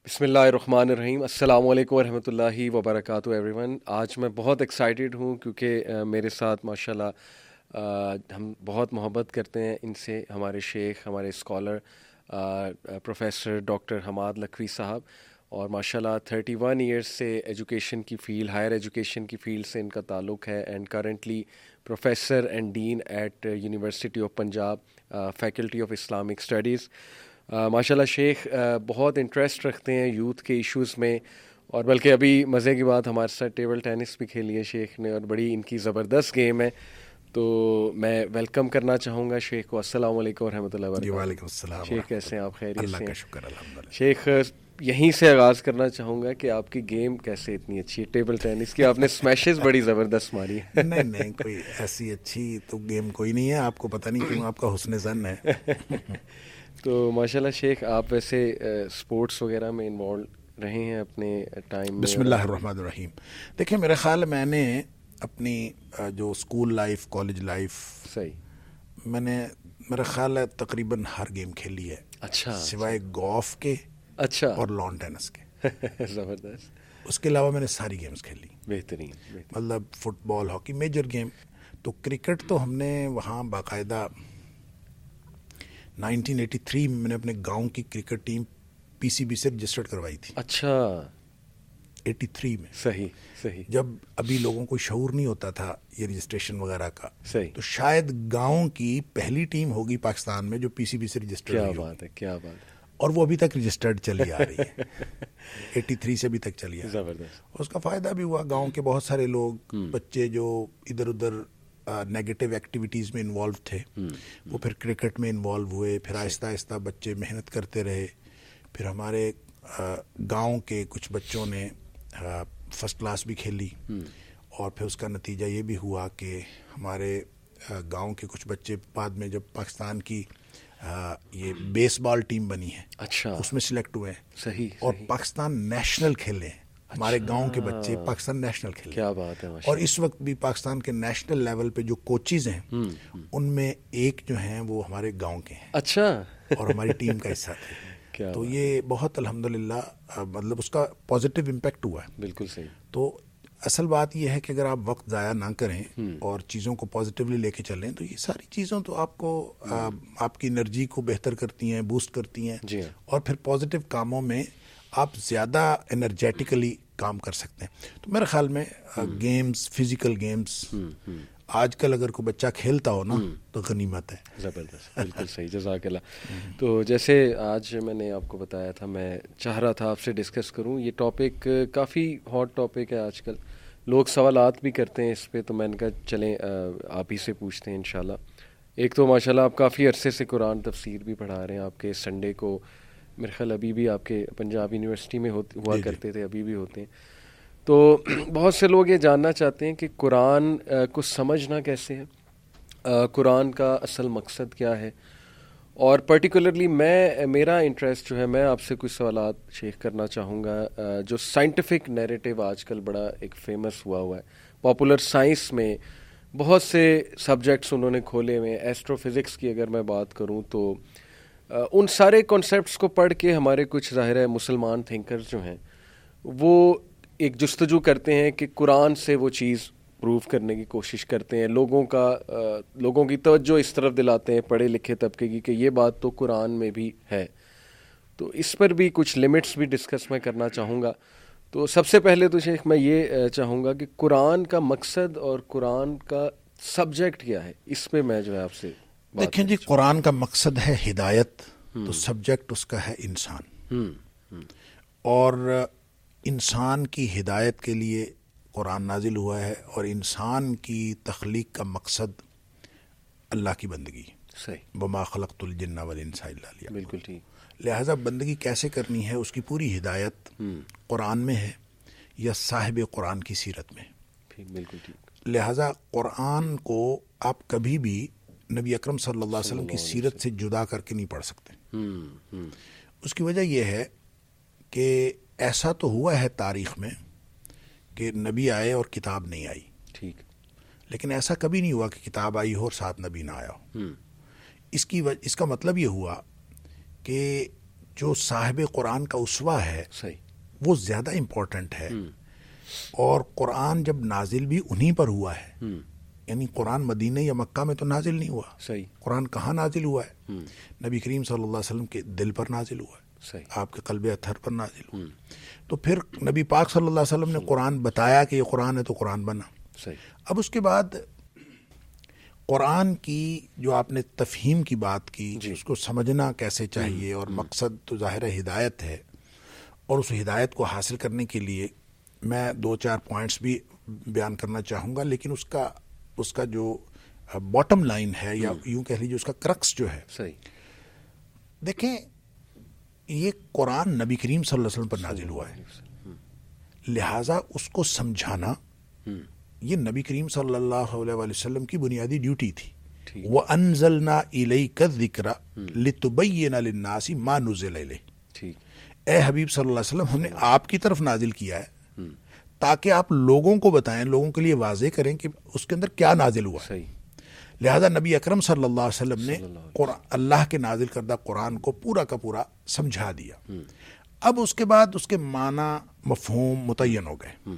بسم اللہ الرحمن الرحیم. السلام علیکم ورحمۃ اللہ وبرکاتہ ایوری ون. آج میں بہت ایکسائٹیڈ ہوں کیونکہ میرے ساتھ ماشاء اللہ ہم بہت محبت کرتے ہیں ان سے. ہمارے شیخ، ہمارے scholar professor doctor Hammad Lakhvi صاحب، اور ماشاء اللہ 31 ایئرس سے ایجوکیشن کی فیلڈ، ہائر ایجوکیشن کی فیلڈ سے ان کا تعلق ہے، and currently professor and dean at university of Punjab, faculty of Islamic studies. ماشاء اللہ شیخ بہت انٹرسٹ رکھتے ہیں یوتھ کے ایشوز میں، اور بلکہ ابھی مزے کی بات ہمارے ساتھ ٹیبل ٹینس بھی کھیلی ہے شیخ نے، اور بڑی ان کی زبردست گیم ہے. تو میں ویلکم کرنا چاہوں گا شیخ کو. السلام علیکم ورحمۃ اللہ وبرکاتہ. وعلیکم السلام. شیخ کیسے ہیں آپ؟ خیریت سے؟ اللہ کا شکر الحمدللہ. شیخ یہیں سے آغاز کرنا چاہوں گا کہ آپ کی گیم کیسے اتنی اچھی ہے ٹیبل ٹینس کی؟ آپ نے اسمیشز بڑی زبردست ماری ہے. نہیں کوئی ایسی اچھی تو گیم کوئی نہیں ہے، آپ کو پتہ نہیں کیوں آپ کا حسن ظن ہے. تو ماشاء اللہ شیخ آپ ویسے اسپورٹس وغیرہ میں انوالو رہے ہیں اپنے ٹائم میں؟ بسم اللہ الرحمن الرحیم. دیکھیں میرے خیال میں نے اپنی جو اسکول لائف، کالج لائف، صحیح، میں نے میرا خیال ہے تقریباً ہر گیم کھیلی ہے. اچھا، سوائے گولف کے اچھا اور لان ٹینس کے. زبردست. اس کے علاوہ میں نے ساری گیمز کھیلی، بہترین. مطلب football, hockey, major game. تو کرکٹ تو ہم نے وہاں باقاعدہ 1983 میں نے اپنے گاؤں کی cricket team P C B سے رجسٹرڈ کروائی تھی. اچھا، 83 میں، صحیح جب ابھی لوگوں کو شعور نہیں ہوتا تھا یہ رجسٹریشن وغیرہ کا. صحیح. تو شاید گاؤں کی پہلی ٹیم ہوگی پاکستان میں جو پی سی بی سے رجسٹرڈ کیا ہوئی ہوگی. بات ہے، کیا بات ہے. اور وہ ابھی تک رجسٹرڈ چلی آ رہی ہے. 83 سے ابھی تک چلی آ رہی ہے. زبردست. اس کا فائدہ بھی ہوا. گاؤں کے بہت سارے لوگ، بچے جو ادھر ادھر نیگیٹو ایکٹیویٹیز میں انوالو تھے، وہ پھر کرکٹ میں انوالو ہوئے. پھر آہستہ آہستہ بچے محنت کرتے رہے. پھر ہمارے گاؤں کے کچھ بچوں نے فرسٹ کلاس بھی کھیلی، اور پھر اس کا نتیجہ یہ بھی ہوا کہ ہمارے گاؤں کے کچھ بچے بعد میں جب پاکستان کی یہ بیس بال ٹیم بنی ہے، اچھا، اس میں سلیکٹ ہوئے ہیں. صحیح. اور پاکستان نیشنل کھیلے ہیں. ہمارے گاؤں کے بچے پاکستان نیشنل کھیلے. کیا بات ہے. اور اس وقت بھی پاکستان کے نیشنل لیول پہ جو کوچز ہیں ان میں ایک جو ہیں وہ ہمارے گاؤں کے ہیں. اچھا. اور ہماری ٹیم کا حصہ تھے. تو یہ بہت الحمدللہ مطلب اس کا پازیٹیو امپیکٹ ہوا ہے. بالکل صحیح. تو اصل بات یہ ہے کہ اگر آپ وقت ضائع نہ کریں اور چیزوں کو پازیٹیولی لے کے چلیں تو یہ ساری چیزوں تو آپ کو آپ کی انرجی کو بہتر کرتی ہیں، بوسٹ کرتی ہیں. جی ہاں. اور پھر پازیٹیو کاموں میں آپ زیادہ انرجیٹیکلی کام کر سکتے ہیں. تو میرے خیال میں گیمز، فزیکل گیمز آج کل اگر کوئی بچہ کھیلتا ہو نا تو غنیمت ہے. زبردست، بالکل صحیح. جزاک اللہ. تو جیسے آج میں نے آپ کو بتایا تھا، میں چاہ رہا تھا آپ سے ڈسکس کروں. یہ ٹاپک کافی ہاٹ ٹاپک ہے آج کل، لوگ سوالات بھی کرتے ہیں اس پہ، تو میں نے کہا چلیں آپ ہی سے پوچھتے ہیں انشاءاللہ. ایک تو ماشاءاللہ آپ کافی عرصے سے قرآن تفسیر بھی پڑھا رہے ہیں. آپ کے سنڈے کو میرے خیال ابھی بھی آپ کے پنجاب یونیورسٹی میں ہوا کرتے تھے، ابھی بھی ہوتے ہیں. تو بہت سے لوگ یہ جاننا چاہتے ہیں کہ قرآن کو سمجھنا کیسے ہے، قرآن کا اصل مقصد کیا ہے، اور پرٹیکولرلی میرا انٹرسٹ جو ہے، میں آپ سے کچھ سوالات شیخ کرنا چاہوں گا. جو سائنٹیفک نیریٹو آج کل بڑا ایک فیمس ہوا ہے پاپولر سائنس میں، بہت سے سبجیکٹس انہوں نے کھولے ہوئے. ایسٹرو فزکس کی اگر میں بات کروں تو ان سارے کانسیپٹس کو پڑھ کے ہمارے کچھ ظاہر ہے مسلمان تھنکرز جو ہیں وہ ایک جستجو کرتے ہیں کہ قرآن سے وہ چیز پروف کرنے کی کوشش کرتے ہیں، لوگوں کی توجہ اس طرف دلاتے ہیں پڑھے لکھے طبقے کی کہ یہ بات تو قرآن میں بھی ہے. تو اس پر بھی کچھ لمٹس بھی ڈسکس میں کرنا چاہوں گا. تو سب سے پہلے تو شیخ میں یہ چاہوں گا کہ قرآن کا مقصد اور قرآن کا سبجیکٹ کیا ہے، اس پہ میں جو ہے آپ سے دیکھیں جی، قرآن کا مقصد ہے ہدایت، تو سبجیکٹ اس کا ہے انسان. اور انسان کی ہدایت کے لیے قرآن نازل ہوا ہے، اور انسان کی تخلیق کا مقصد اللہ کی بندگی. صحیح. وما خلقت الجن والانس الا لیعبدون. بالکل ٹھیک. لہٰذا بندگی کیسے کرنی ہے اس کی پوری ہدایت قرآن میں ہے یا صاحب قرآن کی سیرت میں. بالکل ٹھیک. لہٰذا قرآن کو آپ کبھی بھی نبی اکرم صلی اللہ علیہ وسلم کی سیرت سے جدا کر کے نہیں پڑھ سکتے. اس کی وجہ یہ ہے کہ ایسا تو ہوا ہے تاریخ میں کہ نبی آئے اور کتاب نہیں آئی، ٹھیک، لیکن ایسا کبھی نہیں ہوا کہ کتاب آئی ہو اور ساتھ نبی نہ آیا ہو. اس کا مطلب یہ ہوا کہ جو صاحب قرآن کا اسوہ ہے صحیح. وہ زیادہ امپورٹنٹ ہے. اور قرآن جب نازل بھی انہی پر ہوا ہے، یعنی قرآن مدینہ یا مکہ میں تو نازل نہیں ہوا. صحیح. قرآن کہاں نازل ہوا ہے؟ نبی کریم صلی اللہ علیہ وسلم کے دل پر نازل ہوا ہے. صحیح. آپ کے قلب اطہر پر نازل ہوا. تو پھر نبی پاک صلی اللہ علیہ وسلم نے قرآن بتایا کہ یہ قرآن ہے تو قرآن بنا. صحیح. اب اس کے بعد قرآن کی جو آپ نے تفہیم کی بات کی، اس کو سمجھنا کیسے چاہیے، اور مقصد تو ظاہر ہدایت ہے، اور اس ہدایت کو حاصل کرنے کے لیے میں 2-4 پوائنٹس بھی بیان کرنا چاہوں گا، لیکن اس کا جو باٹم لائن ہے، یا یوں کہہ لیجیے اس کا کرکس جو ہے، صحیح. دیکھیں یہ قرآن نبی کریم صلی اللہ علیہ وسلم پر نازل ہوا ہے، لہٰذا اس کو سمجھانا یہ نبی کریم صلی اللہ علیہ وسلم کی بنیادی ڈیوٹی تھی. وَأَنزَلْنَا إِلَيْكَ الذِّكْرَ لِتُبَيِّنَ لِلنَّاسِ مَا نُزِّلَ إِلَيْهِمْ. اے حبیب صلی اللہ علیہ وسلم، ہم نے آپ کی طرف نازل کیا ہے تاکہ آپ لوگوں کو بتائیں، لوگوں کے لیے واضح کریں کہ اس کے اندر کیا نازل ہوا ہے. لہذا نبی اکرم صلی اللہ علیہ وسلم نے اللہ کے نازل کردہ قرآن کو پورا کا پورا سمجھا دیا. اب اس کے بعد اس کے معنی مفہوم متعین ہو گئے.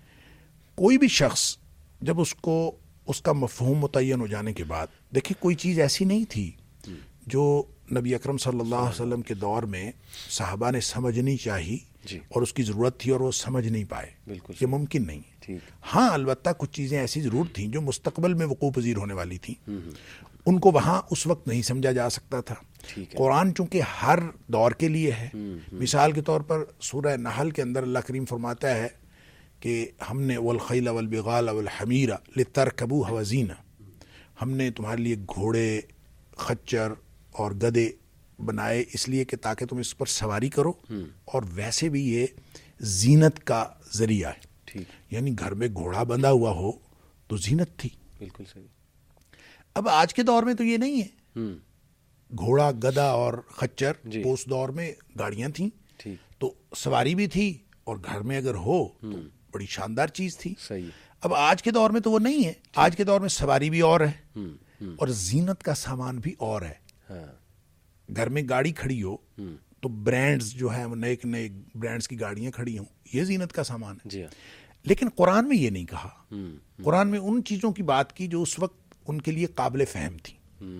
کوئی بھی شخص جب اس کا مفہوم متعین ہو جانے کے بعد، دیکھیں کوئی چیز ایسی نہیں تھی جو نبی اکرم صلی اللہ علیہ وسلم کے دور میں صحابہ نے سمجھنی چاہی اور اس کی ضرورت تھی اور وہ سمجھ نہیں پائے. یہ ممکن نہیں. ہاں البتہ کچھ چیزیں ایسی ضرور تھیں جو مستقبل میں وقوع پذیر ہونے والی تھیں، ان کو وہاں اس وقت نہیں سمجھا جا سکتا تھا. قرآن چونکہ ہر دور کے لیے ہے. مثال کے طور پر سورہ نحل کے اندر اللہ کریم فرماتا ہے کہ ہم نے والخیل والبغال والحمیر لترکبوها وزینہ، ہم نے تمہارے لیے گھوڑے، خچر اور گدے بنائے اس لیے کہ تاکہ تم اس پر سواری کرو، اور ویسے بھی یہ زینت کا ذریعہ ہے. یعنی گھر میں گھوڑا بندھا ہوا ہو تو زینت تھی. بالکل صحیح. اب آج کے دور میں تو یہ نہیں ہے. گھوڑا، گدا اور خچر اس دور میں گاڑیاں تھیں، تو سواری بھی تھی، اور گھر میں اگر ہو تو بڑی شاندار چیز تھی. اب آج کے دور میں تو وہ نہیں ہے. آج کے دور میں سواری بھی اور ہے اور زینت کا سامان بھی اور ہے. گھر میں گاڑی کھڑی ہو تو برانڈز جو ہیں، نئے نئے برانڈز کی گاڑیاں کھڑی ہوں، یہ زینت کا سامان ہے. لیکن قرآن میں یہ نہیں کہا. قرآن میں ان چیزوں کی بات کی جو اس وقت ان کے لیے قابل فہم تھی.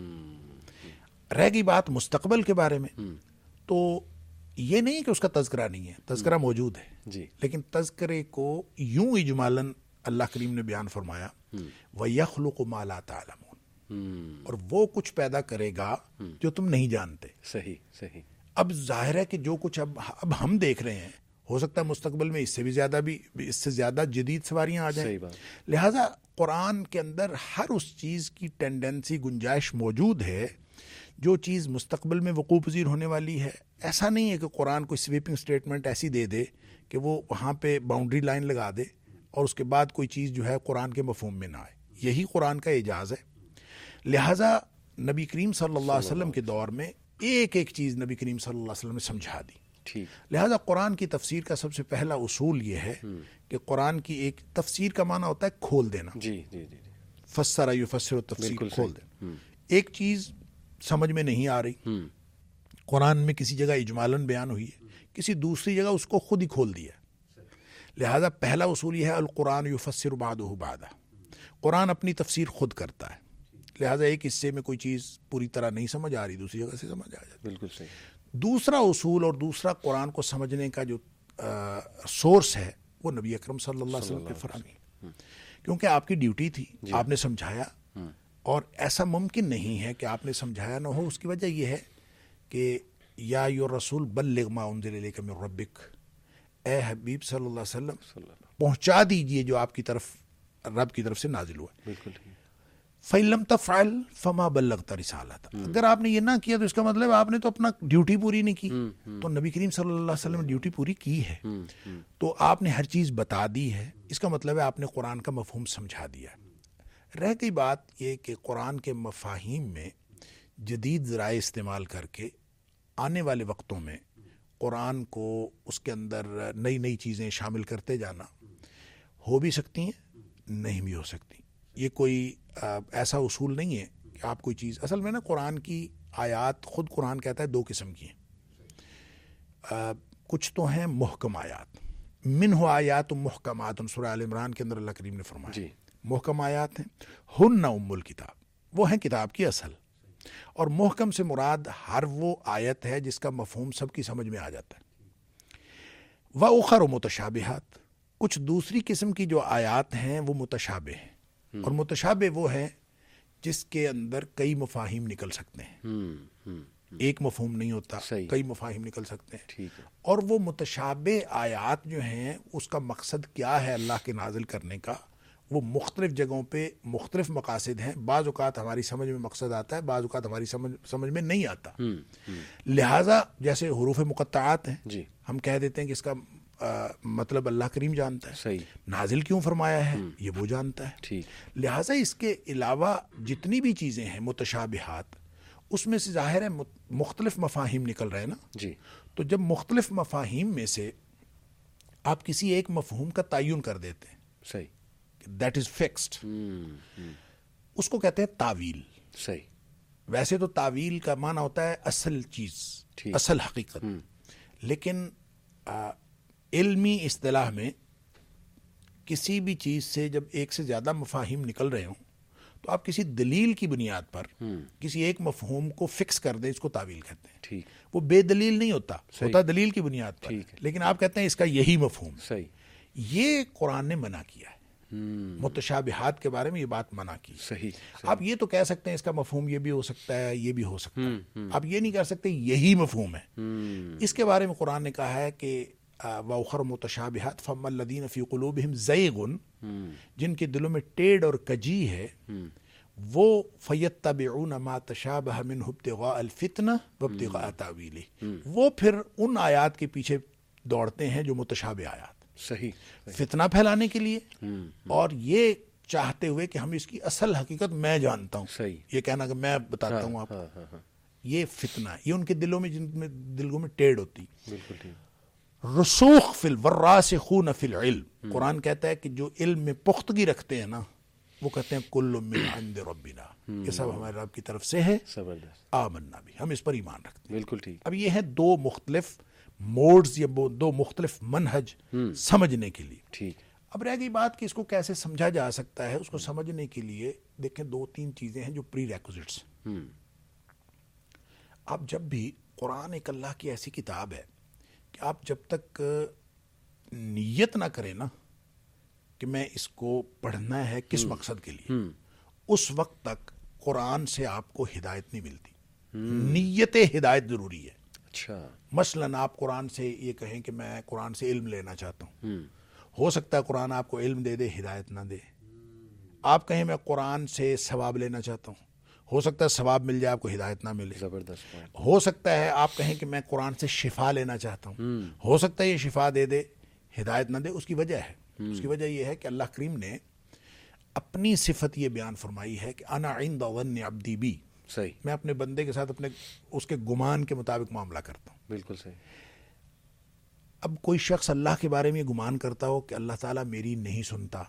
رہ گئی بات مستقبل کے بارے میں، تو یہ نہیں کہ اس کا تذکرہ نہیں ہے، تذکرہ موجود ہے. لیکن تذکرے کو یوں اجمالاً اللہ کریم نے بیان فرمایا وَيَخْلُقُ مَا لَا تَعْلَمُونَ، اور وہ کچھ پیدا کرے گا جو تم نہیں جانتے. صحیح. اب ظاہر ہے کہ جو کچھ اب ہم دیکھ رہے ہیں، ہو سکتا ہے مستقبل میں اس سے بھی اس سے زیادہ جدید سواریاں آ جائیں. لہٰذا قرآن کے اندر ہر اس چیز کی ٹینڈنسی، گنجائش موجود ہے جو چیز مستقبل میں وقوع پذیر ہونے والی ہے. ایسا نہیں ہے کہ قرآن کوئی سویپنگ سٹیٹمنٹ ایسی دے دے کہ وہ وہاں پہ باؤنڈری لائن لگا دے اور اس کے بعد کوئی چیز جو ہے قرآن کے مفہوم میں نہ آئے. یہی قرآن کا اعجاز ہے. لہٰذا نبی کریم صلی اللہ علیہ وسلم کے دور میں ایک ایک چیز نبی کریم صلی اللہ علیہ وسلم نے سمجھا دی. لہٰذا قرآن کی تفسیر کا سب سے پہلا اصول یہ ہے کہ قرآن کی ایک تفسیر کا معنی ہوتا ہے کھول دینا. فسر یفسر، تفسیر کھول دینا. ایک چیز سمجھ میں نہیں آ رہی، قرآن میں کسی جگہ اجمالاً بیان ہوئی ہے، کسی دوسری جگہ اس کو خود ہی کھول دیا. لہذا پہلا اصول یہ ہے القرآن یفسر بعضہ بعضا، قرآن اپنی تفسیر خود کرتا ہے. لہذا ایک حصے میں کوئی چیز پوری طرح نہیں سمجھ آ رہی، دوسری جگہ سے سمجھ آ جاتی. بالکل صحیح. دوسرا اصول اور دوسرا قرآن کو سمجھنے کا جو سورس ہے وہ نبی اکرم صلی اللہ علیہ وسلم کے فراہمی، کیونکہ آپ کی ڈیوٹی تھی، آپ نے سمجھایا، اور ایسا ممکن نہیں ہے کہ آپ نے سمجھایا نہ ہو. اس کی وجہ یہ ہے کہ یا ایھا الرسول بلغ ما انزل الیک من ربک، اے حبیب صلی اللہ علیہ وسلم پہنچا دیجئے جو آپ کی طرف رب کی طرف سے نازل ہوا. بالکل. فَإِن لَمْ تَفْعَلْ فَمَا بَلَّغْتَ رِسَالَتَهُ، اگر آپ نے یہ نہ کیا تو اس کا مطلب آپ نے تو اپنا ڈیوٹی پوری نہیں کی. تو نبی کریم صلی اللہ علیہ وسلم نے ڈیوٹی پوری کی ہے، تو آپ نے ہر چیز بتا دی ہے. اس کا مطلب ہے آپ نے قرآن کا مفہوم سمجھا دیا. رہ گئی بات یہ کہ قرآن کے مفاہیم میں جدید ذرائع استعمال کر کے آنے والے وقتوں میں قرآن کو اس کے اندر نئی نئی چیزیں شامل کرتے جانا ہو بھی سکتی ہیں، نہیں بھی ہو سکتی. یہ کوئی ایسا اصول نہیں ہے کہ آپ کوئی چیز، اصل میں نا قرآن کی آیات، خود قرآن کہتا ہے 2 قسم کی ہیں. کچھ تو ہیں محکم آیات، منہ آیات محکمات، سورہ آل عمران کے اندر اللہ کریم نے فرمایا جی محکم آیات ہیں، ہن ام الکتاب، وہ ہیں کتاب کی اصل. اور محکم سے مراد ہر وہ آیت ہے جس کا مفہوم سب کی سمجھ میں آ جاتا ہے. وَأُخَرُ متشابہات، کچھ دوسری قسم کی جو آیات ہیں وہ متشابہ ہیں، اور متشابہ وہ ہے جس کے اندر کئی مفاہیم نکل سکتے ہیں، ایک مفہوم نہیں ہوتا، صحیح. کئی مفاہیم نکل سکتے ہیں. ٹھیک ہے. اور وہ متشابہ آیات جو ہیں اس کا مقصد کیا ہے اللہ کے نازل کرنے کا، وہ مختلف جگہوں پہ مختلف مقاصد ہیں. بعض اوقات ہماری سمجھ میں مقصد آتا ہے، بعض اوقات ہماری سمجھ میں نہیں آتا. لہٰذا جیسے حروف مقطعات ہیں، جی ہم کہہ دیتے ہیں کہ اس کا مطلب اللہ کریم جانتا ہے، صحیح. نازل کیوں فرمایا ہے یہ وہ جانتا ہے. ٹھیک. لہٰذا اس کے علاوہ جتنی بھی چیزیں ہیں متشابہات، اس میں سے ظاہر ہے مختلف مفاہیم نکل رہے ہیں نا. جی تو جب مختلف مفاہیم میں سے آپ کسی ایک مفہوم کا تعین کر دیتے ہیں، صحیح. دیٹ از فکسڈ، اس کو کہتے ہیں تعویل. صحیح. ویسے تو تعویل کا معنی ہوتا ہے اصل چیز، ٹھیک. اصل حقیقت. لیکن علمی اصطلاح میں کسی بھی چیز سے جب ایک سے زیادہ مفاہیم نکل رہے ہوں تو آپ کسی دلیل کی بنیاد پر کسی ایک مفہوم کو فکس کر دیں، اس کو تعویل کہتے ہیں. ٹھیک. وہ بے دلیل نہیں ہوتا، صحیح. ہوتا دلیل کی بنیاد پر. ٹھیک ہے. لیکن آپ کہتے ہیں اس کا یہی مفہوم. صحیح. یہ قرآن نے منع کیا ہے. متشابہات کے بارے میں یہ بات منع کی. صحیح. آپ یہ تو کہہ سکتے ہیں اس کا مفہوم یہ بھی ہو سکتا ہے، یہ بھی ہو سکتا ہے، آپ یہ نہیں کہہ سکتے یہی مفہوم ہے. اس کے بارے میں قرآن نے کہا ہے کہ وَأُخَرُ مُتَشَابِهَاتٌ فَأَمَّا الَّذِينَ فِي قُلُوبِهِمْ زَيْغٌ، جن کے دلوں میں ٹیڑھ اور کجی ہے، وہ فَيَتَّبِعُونَ مَا تَشَابَهَ مِنْهُ ابْتِغَاءَ الْفِتْنَةِ وَابْتِغَاءَ تَأْوِيلِهِ، وہ پھر ان آیات کے پیچھے دوڑتے ہیں جو متشابہ آیات، صحیح. فتنہ پھیلانے کے لیے، اور یہ چاہتے ہوئے کہ ہم اس کی اصل حقیقت میں جانتا ہوں. صحیح. یہ کہنا کہ میں بتاتا ہوں آپ ہاں ہاں. یہ فتنہ، یہ ان کے دلوں میں، جن میں دلوں میں ٹیڑھ ہوتی. بالکل ٹھیک. رسوخ فی الراسخون فی العلم، قرآن کہتا ہے کہ جو علم میں پختگی رکھتے ہیں نا، وہ کہتے ہیں کل من عند ربنا، یہ سب ہمارے رب کی طرف سے ہے. زبردست. آمنا بھی، ہم اس پر ایمان رکھتے ہیں. بالکل ٹھیک. اب یہ ہیں دو مختلف موڈز یا دو مختلف منہج سمجھنے کے لیے. ٹھیک. اب رہ گئی بات کہ اس کو کیسے سمجھا جا سکتا ہے. اس کو سمجھنے کے لیے دیکھیں دو تین چیزیں ہیں جو پری ریکوزٹس. آپ جب بھی، قرآن ایک اللہ کی ایسی کتاب ہے کہ آپ جب تک نیت نہ کریں نا کہ میں اس کو پڑھنا ہے کس مقصد کے لیے، اس وقت تک قرآن سے آپ کو ہدایت نہیں ملتی. نیت ہدایت ضروری ہے. اچھا. مثلاً آپ قرآن سے یہ کہیں کہ میں قرآن سے علم لینا چاہتا ہوں، ہو سکتا ہے قرآن آپ کو علم دے دے، ہدایت نہ دے. آپ کہیں میں قرآن سے ثواب لینا چاہتا ہوں، ہو سکتا ہے ثواب مل جائے، آپ کو ہدایت نہ ملے. زبردست. ہو سکتا ہے آپ کہیں کہ میں قرآن سے شفا لینا چاہتا ہوں، ہو سکتا ہے یہ شفا دے دے، ہدایت نہ دے. اس کی وجہ ہے، اس کی وجہ یہ ہے کہ اللہ کریم نے اپنی صفت یہ بیان فرمائی ہے کہ انا عند ظن عبدی بی. صحیح. میں اپنے بندے کے ساتھ اس کے گمان کے مطابق معاملہ کرتا ہوں. بالکل صحیح. اب کوئی شخص اللہ کے بارے میں یہ گمان کرتا ہو کہ اللہ تعالیٰ میری نہیں سنتا،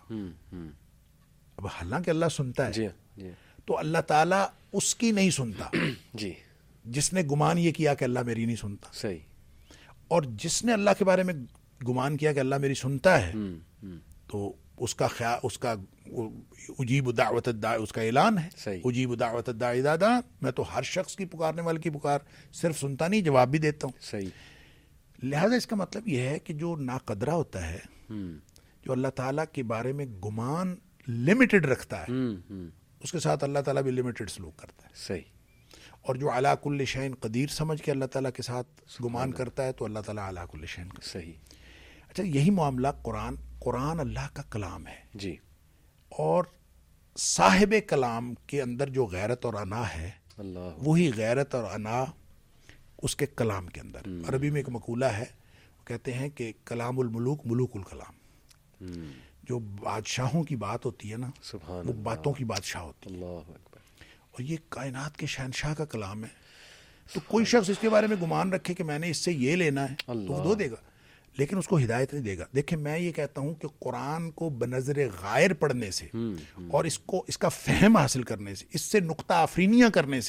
اب حالانکہ اللہ سنتا ہے، جی جی. تو اللہ تعالیٰ اس کی نہیں سنتا جی. جس نے گمان یہ کیا کہ اللہ میری نہیں سنتا. صحیح. اور جس نے اللہ کے بارے میں گمان کیا کہ اللہ میری سنتا ہے، تو اس کا خیال، اس کا اجیب دعوت الداعی، اس کا اعلان ہے. صحیح. اجیب دعوت الداعی اذا دعان، میں تو ہر شخص کی پکارنے والے کی پکار صرف سنتا نہیں، جواب بھی دیتا ہوں. صحیح. لہذا اس کا مطلب یہ ہے کہ جو ناقدرہ ہوتا ہے، جو اللہ تعالیٰ کے بارے میں گمان لمیٹڈ رکھتا ہے، اس کے ساتھ اللہ تعالیٰ بھی لمیٹڈ سلوک کرتا ہے. صحیح. اور جو علی کل شیء قدیر سمجھ کے اللہ تعالیٰ کے ساتھ گمان کرتا ہے، تو اللہ تعالیٰ علی کل شیء قدیر. صحیح. اچھا، یہی معاملہ قرآن اللہ کا کلام ہے. جی. اور صاحب کلام کے اندر جو غیرت اور انا ہے، اللہ، وہی غیرت اور انا اس کے کلام کے اندر. عربی میں ایک مقولہ ہے، وہ کہتے ہیں کہ کلام الملوک ملوک الکلام. جو بادشاہوں کی بات ہوتی ہے نا، سبحان وہ اللہ. باتوں کی بادشاہ ہوتی ہے. اللہ اکبر. اور یہ کائنات کے شہنشاہ کا کلام ہے. تو کوئی شخص اس کے بارے میں گمان رکھے کہ میں نے اس سے یہ لینا ہے، تو وہ دو دے گا، لیکن اس کو ہدایت نہیں دے گا. دیکھیں، میں یہ کہتا ہوں کہ قرآن کو بنظر غائر پڑھنے سے اور اس کا فہم حاصل کرنے سے، اس سے نقطہ آفرینیاں کرنے سے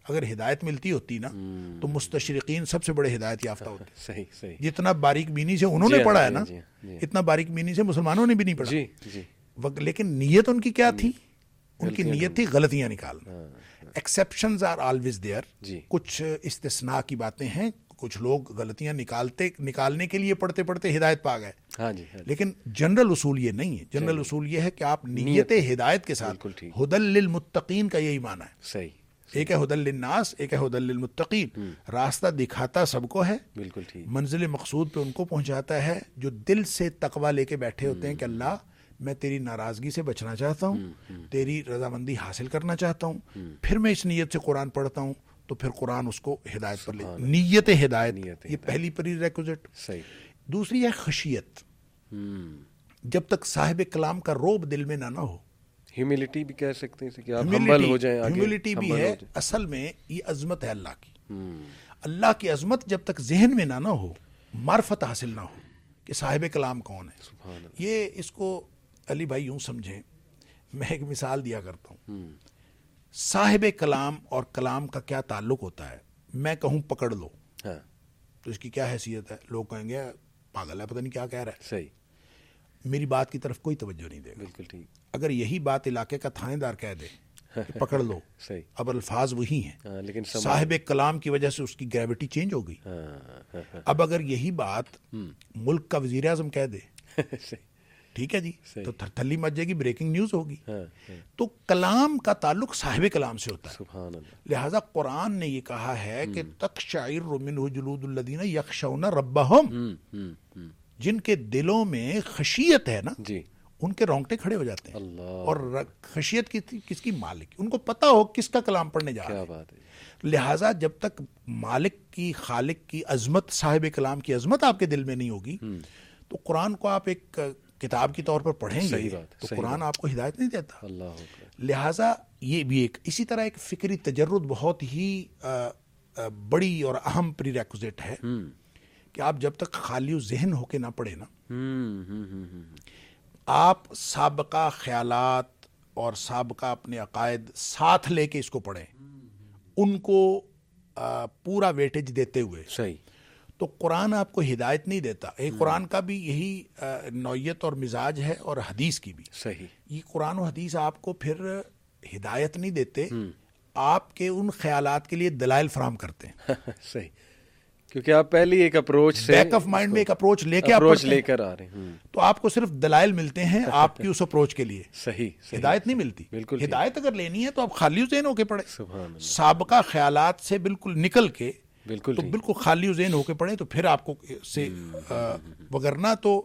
اگر ہدایت ملتی ہوتی نا تو مستشرقین سب سے بڑے ہدایت یافتہ ہوتے. صحیح صحیح. جتنا باریک بینی سے انہوں نے پڑھا ہے نا, اتنا باریک بینی سے مسلمانوں نے بھی نہیں پڑھا. جی جی. لیکن نیت ان کی کیا تھی؟ ان کی نیت تھی غلطیاں نکالنا. Exceptions are always there. کچھ استثناء کی باتیں ہیں, کچھ لوگ غلطیاں نکالنے کے لیے پڑھتے پڑھتے ہدایت پا گئے. لیکن جنرل اصول یہ نہیں ہے. جنرل اصول یہ ہے کہ آپ نیت ہدایت کے ساتھ, ہدی للمتقین کا یہی معنی ہے. صحیح. ایک ہے ہدی للناس, ایک ہے ہدی للمتقین. راستہ دکھاتا سب کو ہے, بالکل ٹھیک. منزل مقصود پہ ان کو پہنچاتا ہے جو دل سے تقوی لے کے بیٹھے ہوتے ہیں کہ اللہ میں تیری ناراضگی سے بچنا چاہتا ہوں, تیری رضامندی حاصل کرنا چاہتا ہوں. پھر میں اس نیت سے قرآن پڑھتا ہوں تو پھر قرآن اس کو ہدایت پر لے. نیت ہدایت یہ پہلی پری ریکوزٹ. صحیح. دوسری ہے خشیت. جب تک صاحب کلام کا روب دل میں نہ ہو, ہیوملٹی بھی کہہ سکتے ہیں کہ آپ ہمبل ہو جائیں. ہیوملٹی بھی ہے. اصل میں یہ عظمت ہے اللہ کی. اللہ کی عظمت جب تک ذہن میں نہ ہو, معرفت حاصل نہ ہو کہ صاحب کلام کون ہے. یہ اس کو علی بھائی یوں سمجھیں, میں ایک مثال دیا کرتا ہوں. صاحب کلام اور کلام کا کیا تعلق ہوتا ہے؟ میں کہوں پکڑ لو تو اس کی کیا حیثیت ہے؟ لوگ کہیں گے پاگل ہے, پتہ نہیں کیا کہہ رہا ہے. صحیح. میری بات کی طرف کوئی توجہ نہیں دے گا. بالکل ٹھیک. اگر یہی بات علاقے کا تھانے دار کہہ دے کہ پکڑ لو, صحیح. اب الفاظ وہی ہیں, لیکن صاحب کلام کی وجہ سے اس کی گریوٹی چینج ہو گئی. اب اگر یہی بات ملک کا وزیر اعظم کہہ دے, ٹھیک ہے جی, تو تھرتھلی مچ جائے گی, بریکنگ نیوز ہوگی. تو کلام کا تعلق صاحب کلام سے ہوتا ہے. سبحان اللہ. لہذا قرآن نے یہ کہا ہے کہ تقشعر منہ جلود الذین یخشون ربہم, جن کے دلوں میں خشیت ہے نا, ان کے رونگٹے کھڑے ہو جاتے ہیں. اور خشیت کس کی؟ مالک. ان کو پتا ہو کس کا کلام پڑھنے جا رہا ہے. لہٰذا جب تک مالک کی, خالق کی عظمت, صاحب کلام کی عظمت آپ کے دل میں نہیں ہوگی تو قرآن کو آپ ایک کتاب کے طور پر پڑھیں گے تو قرآن آپ کو ہدایت نہیں دیتا. لہٰذا یہ بھی ایک اسی طرح ایک فکری تجرد بہت ہی بڑی اور اہم پری ریکوزٹ ہے کہ آپ جب تک خالی ذہن ہو کے نہ پڑھیں نا, آپ سابقہ خیالات اور سابقہ اپنے عقائد ساتھ لے کے اس کو پڑھیں, ان کو پورا ویٹیج دیتے ہوئے. صحیح. تو قرآن آپ کو ہدایت نہیں دیتا. قرآن کا بھی یہی نوعیت اور مزاج ہے, اور حدیث کی بھی. صحیح. یہ قرآن و حدیث آپ کو پھر ہدایت نہیں دیتے, آپ کے ان خیالات کے لیے دلائل فراہم کرتے ہیں. صحیح. کیونکہ آپ پہلی ایک اپروچ سے بیک آف مائنڈ میں ایک اپروچ لے کر آ رہے ہیں, تو آپ کو صرف دلائل ملتے ہیں آپ کی اس اپروچ کے لیے. صحیح. ہدایت نہیں ملتی. بالکل. ہدایت اگر لینی ہے تو آپ خالی ذہن ہو کے پڑھیں, سابقہ خیالات سے بالکل نکل کے, بالکل تو بالکل خالی ذہن ہو کے پڑھیں, تو پھر آپ کو سے وگرنہ تو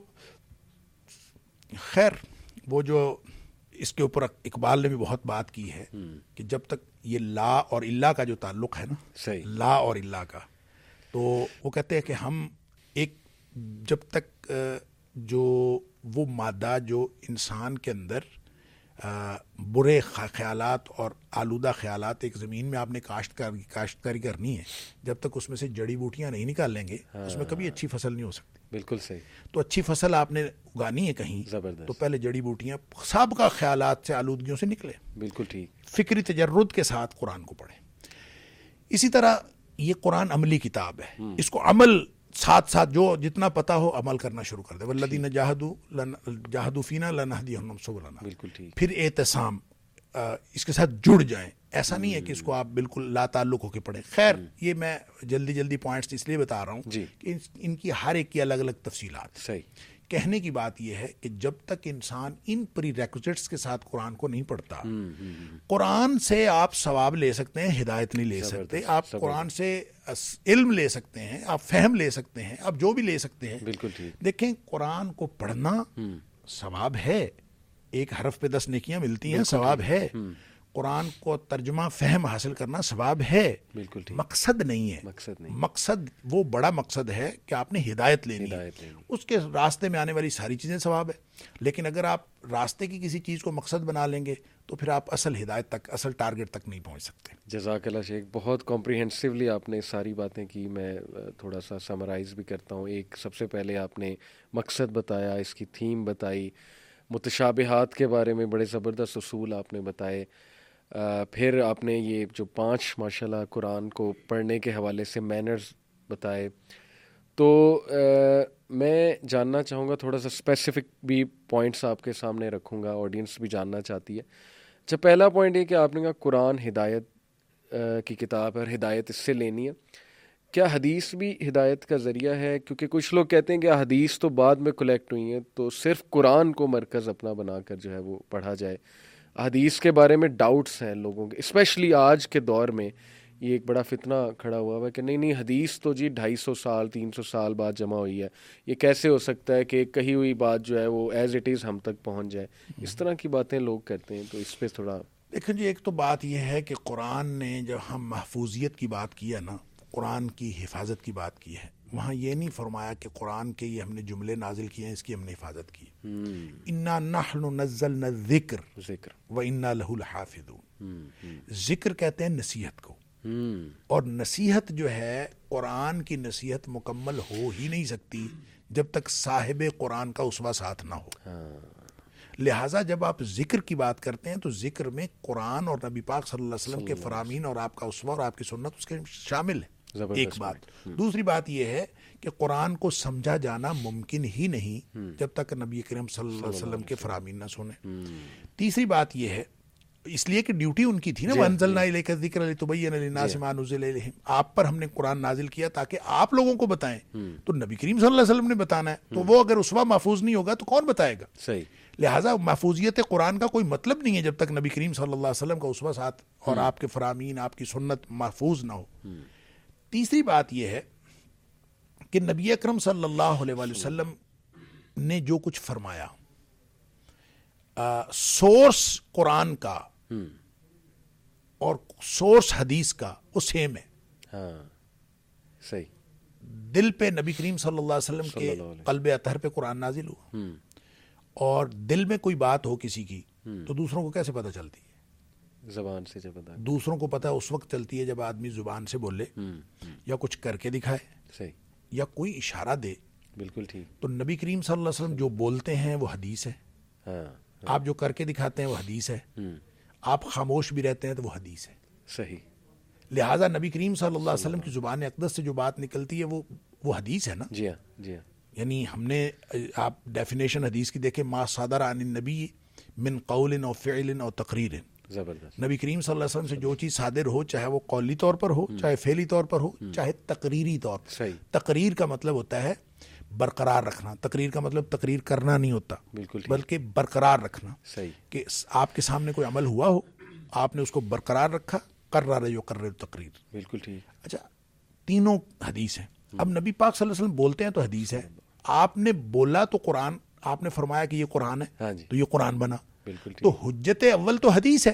خیر. وہ جو اس کے اوپر اقبال نے بھی بہت بات کی ہے کہ جب تک یہ لا اور اللہ کا جو تعلق ہے نا, لا اور اللہ کا, تو وہ کہتے ہیں کہ ہم ایک جب تک جو وہ مادہ جو انسان کے اندر برے خیالات اور آلودہ خیالات, ایک زمین میں آپ نے کاشتکاری کرنی ہے, جب تک اس میں سے جڑی بوٹیاں نہیں نکال لیں گے اس میں کبھی اچھی فصل نہیں ہو سکتی. بالکل صحیح. تو اچھی فصل آپ نے اگانی ہے کہیں, تو پہلے جڑی بوٹیاں سابقہ خیالات سے, آلودگیوں سے نکلے. بالکل ٹھیک. فکری تجرد کے ساتھ قرآن کو پڑھیں. اسی طرح یہ قرآن عملی کتاب ہے, اس کو عمل ساتھ ساتھ جو جتنا پتا ہو عمل کرنا شروع کر دے. والذین جاہدوا فینا لنہدینہم سبلنا. بالکل ٹھیک. پھر اعتصام, اس کے ساتھ جڑ جائیں. ایسا نہیں ہے کہ اس کو آپ بالکل لا تعلق ہو کے پڑھیں. خیر, یہ میں جلدی پوائنٹس اس لیے بتا رہا ہوں کہ ان کی ہر ایک کی الگ الگ تفصیلات. صحیح. کہنے کی بات یہ ہے کہ جب تک انسان ان پری ریکوزٹس کے ساتھ قرآن کو نہیں پڑھتا, قرآن سے آپ ثواب لے سکتے ہیں, ہدایت نہیں لے سکتے. آپ قرآن سے علم لے سکتے ہیں, آپ فہم لے سکتے ہیں, آپ جو بھی لے سکتے ہیں. بالکل ٹھیک. دیکھیں, قرآن کو پڑھنا ثواب ہے, ایک حرف پہ 10 نیکیاں ملتی ہیں, ثواب ہے. قرآن کو ترجمہ فہم حاصل کرنا ثواب ہے. بالکل ٹھیک. مقصد نہیں ہے. مقصد وہ بڑا مقصد ہے کہ آپ نے ہدایت لینی ہے, اس کے راستے میں آنے والی ساری چیزیں ثواب ہے. لیکن اگر آپ راستے کی کسی چیز کو مقصد بنا لیں گے تو پھر آپ اصل ہدایت تک, اصل ٹارگٹ تک نہیں پہنچ سکتے. جزاک اللہ شیخ, بہت کمپریہنسولی آپ نے ساری باتیں کی. میں تھوڑا سا سمرائز بھی کرتا ہوں. ایک سب سے پہلے آپ نے مقصد بتایا, اس کی تھیم بتائی, متشابہات کے بارے میں بڑے زبردست اصول آپ نے بتائے, پھر آپ نے یہ جو 5 ماشاءاللہ قرآن کو پڑھنے کے حوالے سے مینرز بتائے. تو میں جاننا چاہوں گا تھوڑا سا اسپیسیفک بھی پوائنٹس آپ کے سامنے رکھوں گا, آڈینس بھی جاننا چاہتی ہے. اچھا, پہلا پوائنٹ یہ کہ آپ نے کہا قرآن ہدایت کی کتاب ہے اور ہدایت اس سے لینی ہے. کیا حدیث بھی ہدایت کا ذریعہ ہے؟ کیونکہ کچھ لوگ کہتے ہیں کہ حدیث تو بعد میں کلیکٹ ہوئی ہیں, تو صرف قرآن کو مرکز اپنا بنا کر جو ہے وہ پڑھا جائے. حدیث کے بارے میں ڈاؤٹس ہیں لوگوں کے, اسپیشلی آج کے دور میں یہ ایک بڑا فتنہ کھڑا ہوا ہے کہ نہیں حدیث تو جی 250 سال 300 سال بعد جمع ہوئی ہے, یہ کیسے ہو سکتا ہے کہ کہی ہوئی بات جو ہے وہ ایز اٹ از ہم تک پہنچ جائے. اس طرح کی باتیں لوگ کرتے ہیں, تو اس پہ تھوڑا دیکھیں جی. ایک تو بات یہ ہے کہ قرآن نے جب ہم محفوظیت کی بات کی ہے نا, قرآن کی حفاظت کی بات کی ہے, وہاں یہ نہیں فرمایا کہ قرآن کے یہ ہم نے جملے نازل کیے ہیں, اس کی ہم نے حفاظت کی. انا نحن نزلنا الذکر وانا لہ لحافظون. ذکر کہتے ہیں نصیحت کو, اور نصیحت جو ہے قرآن کی نصیحت مکمل ہو ہی نہیں سکتی جب تک صاحب قرآن کا اسوہ ساتھ نہ ہو. لہٰذا جب آپ ذکر کی بات کرتے ہیں تو ذکر میں قرآن اور نبی پاک صلی اللہ علیہ وسلم کے فرامین اور آپ کا اسوہ اور آپ کی سنت اس کے شامل ہے. ایک بات. دوسری بات یہ ہے کہ قرآن کو سمجھا جانا ممکن ہی نہیں جب تک نبی کریم صلی اللہ علیہ وسلم کے فرامین نہ سنیں. تیسری بات یہ ہے, اس لیے کہ ڈیوٹی ان کی تھی نا, وَأَنزَلْنَا إِلَيْكَ الذِّكْرَ لِتُبَيِّنَ لِلنَّاسِ مَا نُزِّلَ إِلَيْهِمْ, آپ پر ہم نے قرآن نازل کیا تاکہ آپ لوگوں کو بتائیں. تو نبی کریم صلی اللہ علیہ وسلم نے بتانا ہے, تو وہ اگر اسوہ محفوظ نہیں ہوگا تو کون بتائے گا؟ صحیح. لہٰذا محفوظیت قرآن کا کوئی مطلب نہیں ہے جب تک نبی کریم صلی اللہ علیہ وسلم کا اسوہ ساتھ اور آپ کے فرامین آپ کی سنت محفوظ نہ ہو. تیسری بات یہ ہے کہ نبی اکرم صلی اللہ علیہ وسلم نے جو کچھ فرمایا, سورس قرآن کا اور سورس حدیث کا وہ سیم ہے. ہاں صحیح. دل پہ نبی کریم صلی اللہ علیہ وسلم کے قلب اطہر پہ قرآن نازل ہوا, اور دل میں کوئی بات ہو کسی کی تو دوسروں کو کیسے پتہ چلتی ہے؟ زبان سے. جب پتہ دوسروں کو پتہ اس وقت چلتی ہے جب آدمی زبان سے بولے یا کچھ کر کے دکھائے. صحیح. یا کوئی اشارہ دے. بالکل ٹھیک. تو نبی کریم صلی اللہ علیہ وسلم جو بولتے ہیں وہ حدیث ہے, آپ جو کر کے دکھاتے ہیں وہ حدیث ہے, آپ خاموش بھی رہتے ہیں تو وہ حدیث ہے. صحیح. لہٰذا نبی کریم صلی اللہ علیہ وسلم کی زبان اقدس سے جو بات نکلتی ہے وہ حدیث ہے نا. جی ہاں, جی ہاں. یعنی ہم نے, آپ ڈیفینیشن حدیث کی دیکھیں, ما صادر عن النبی من قول او فعل او تقریر. زبردست. نبی کریم صلی اللہ علیہ وسلم سے جو چیز صادر ہو, چاہے وہ قولی طور پر ہو, چاہے فعلی طور پر ہو, چاہے تقریری طور پر. صحیح. تقریر کا مطلب ہوتا ہے برقرار رکھنا. تقریر کا مطلب تقریر کرنا نہیں ہوتا, بلکہ برقرار رکھنا. صحیح. کہ آپ کے سامنے کوئی عمل ہوا ہو, آپ نے اس کو برقرار رکھا, قرر یقرر تقریر. بالکل ٹھیک. اچھا, تینوں حدیث ہیں. اب نبی پاک صلی اللہ علیہ وسلم بولتے ہیں تو حدیث ہے, آپ نے بولا تو قرآن, آپ نے فرمایا کہ یہ قرآن ہے تو یہ قرآن بنا. بالکل ٹھیک. تو حجت اول تو حدیث ہے.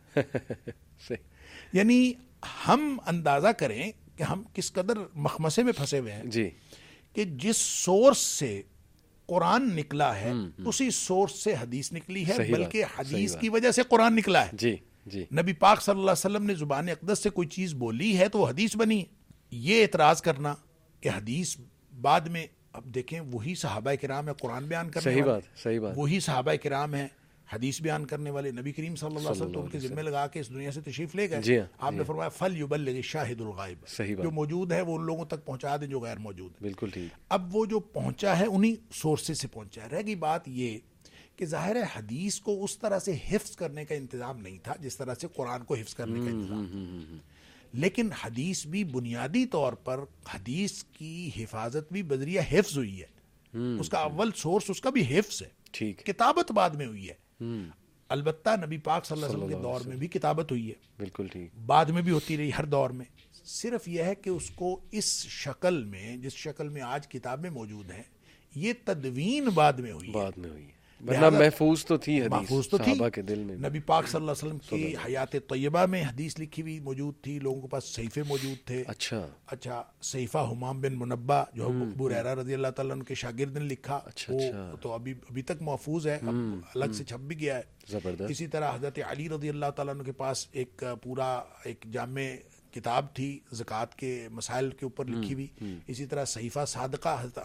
صحیح. یعنی ہم اندازہ کریں کہ ہم کس قدر مخمسے میں پھنسے ہوئے ہیں. جی. کہ جس سورس سے قرآن نکلا ہے اسی سورس سے حدیث نکلی ہے, بلکہ حدیث کی وجہ سے قرآن نکلا ہے. جی جی. نبی پاک صلی اللہ علیہ وسلم نے زبان اقدس سے کوئی چیز بولی ہے تو وہ حدیث بنی. یہ اعتراض کرنا کہ حدیث بعد میں, اب دیکھیں وہی صحابہ کرام ہے قرآن بیان کرنے والے. صحیح بات, صحیح بات. وہی صحابہ کرام ہیں حدیث بیان کرنے والے. نبی کریم صلی اللہ علیہ وسلم تو ان کے ذمہ لگا کے اس دنیا سے تشریف لے گئے. جی. آپ نے فرمایا فَلْيُبَلِّغِ الشَّاهِدُ الْغَائِبَ. صحیح بات. جو موجود ہے وہ ان لوگوں تک پہنچا دیں جو غیر موجود ہے. بالکل ٹھیک. اب وہ جو پہنچا ہے انہی سورسز سے پہنچا ہے. رہ گئی بات یہ کہ ظاہر ہے حدیث کو اس طرح سے حفظ کرنے کا انتظام نہیں تھا جس طرح سے قرآن کو حفظ کرنے کا انتظام. لیکن حدیث بھی بنیادی طور پر, حدیث کی حفاظت بھی بذریعہ حفظ ہوئی ہے. اس کا اول سورس اس کا بھی حفظ ہے. ٹھیک. کتابت بعد میں ہوئی ہے. البتہ نبی پاک صلی اللہ علیہ وسلم کے دور میں بھی کتابت ہوئی ہے. بالکل ٹھیک. بعد میں بھی ہوتی رہی, ہر دور میں. صرف یہ ہے کہ اس کو اس شکل میں, جس شکل میں آج کتابیں موجود ہیں, یہ تدوین بعد میں ہوئی ہے. بعد میں ہوئی ہے, ورنہ محفوظ تو تھی حدیث, محفوظ تو تھی. صحابہ کے دل میں. نبی پاک صلی اللہ علیہ وسلم کی حیات طیبہ میں حدیث لکھی ہوئی موجود تھی, لوگوں کے پاس صحیفے موجود تھے. اچھا, صحیفہ حمام بن منبہ جو ابو ہریرہ رضی اللہ تعالیٰ عنہ کے شاگرد نے لکھا, وہ تو ابھی تک محفوظ ہے, الگ سے چھپ بھی گیا ہے. زبردست. اسی طرح حضرت علی رضی اللہ تعالیٰ عنہ کے پاس ایک پورا ایک جامع کتاب تھی زکوٰۃ کے مسائل کے اوپر لکھی ہوئی. اسی طرح صحیفہ صادقہ حضرت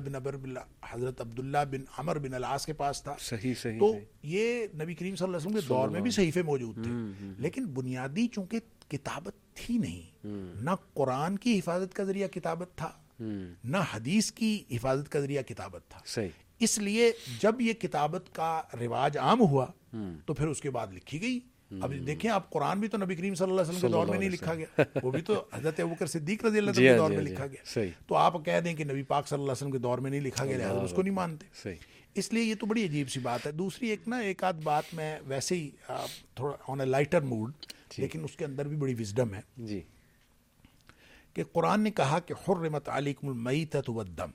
عبداللہ بن عمر بن العاص کے پاس تھا. صحیح. تو یہ نبی کریم صلی اللہ علیہ وسلم کے دور میں بھی صحیفے موجود تھے, لیکن بنیادی چونکہ کتابت تھی نہیں, نہ قرآن کی حفاظت کا ذریعہ کتابت تھا, نہ حدیث کی حفاظت کا ذریعہ کتابت تھا. صحیح. اس لیے جب یہ کتابت کا رواج عام ہوا تو پھر اس کے بعد لکھی گئی. اب دیکھیں آپ, قرآن بھی تو نبی کریم صلی اللہ علیہ وسلم کے دور میں نہیں لکھا گیا, وہ بھی تو حضرت ابوبکر صدیق رضی اللہ عنہ کے دور میں لکھا گیا. تو آپ کہہ دیں کہ نبی پاک صلی اللہ علیہ وسلم کے دور میں نہیں لکھا گیا, لہٰذا اس کو نہیں مانتے. اس لیے یہ تو بڑی عجیب سی بات ہے. دوسری ایک آدھ بات میں ویسے ہی تھوڑا آن اے لائٹر موڈ, لیکن اس کے اندر بھی بڑی وزڈم ہے جی, کہ قرآن نے کہا کہ حرمت علیکم المیتۃ والدم,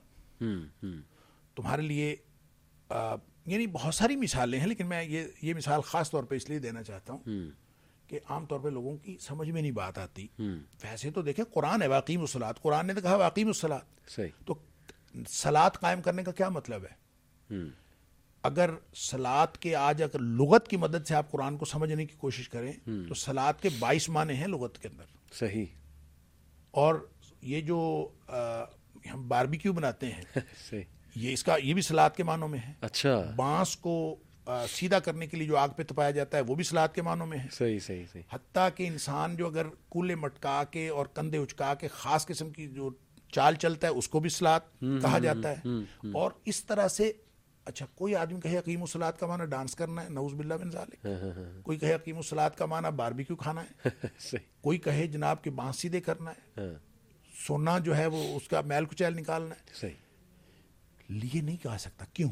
تمہارے لیے یعنی بہت ساری مثالیں ہیں, لیکن میں یہ مثال خاص طور پہ اس لیے دینا چاہتا ہوں کہ عام طور پہ لوگوں کی سمجھ میں نہیں بات آتی. ویسے تو دیکھیں قرآن ہے واقیم الصلاۃ, قرآن نے تو کہا واقیم الصلاۃ, تو صلاۃ قائم کرنے کا کیا مطلب ہے؟ اگر صلاۃ کے آج اگر لغت کی مدد سے آپ قرآن کو سمجھنے کی کوشش کریں تو صلاۃ کے 22 معنی ہیں لغت کے اندر. صحیح. اور یہ جو ہم باربیکیو بناتے ہیں یہ بھی صلاۃ کے معنوں میں ہے. اچھا. بانس کو سیدھا کرنے کے لیے جو آگ پہ تپایا جاتا ہے وہ بھی صلاۃ کے معنوں میں ہے. صحیح. حتیٰ کہ انسان جو اگر کولے مٹکا کے اور کندھے اچکا کے خاص قسم کی جو چال چلتا ہے اس کو بھی صلاۃ کہا جاتا ہے. اور اس طرح سے اچھا, کوئی آدمی کہے اقیم الصلاۃ کا معنی ڈانس کرنا ہے, نعوذ باللہ من ذالک. کوئی کہے اقیم الصلاۃ کا معنی باربیکیو کھانا ہے. کوئی کہے جناب کہ بانس سیدھے کرنا ہے, سونا جو ہے وہ اس کا میل کچیل نکالنا ہے. صحیح. لیے نہیں کہا سکتا. کیوں؟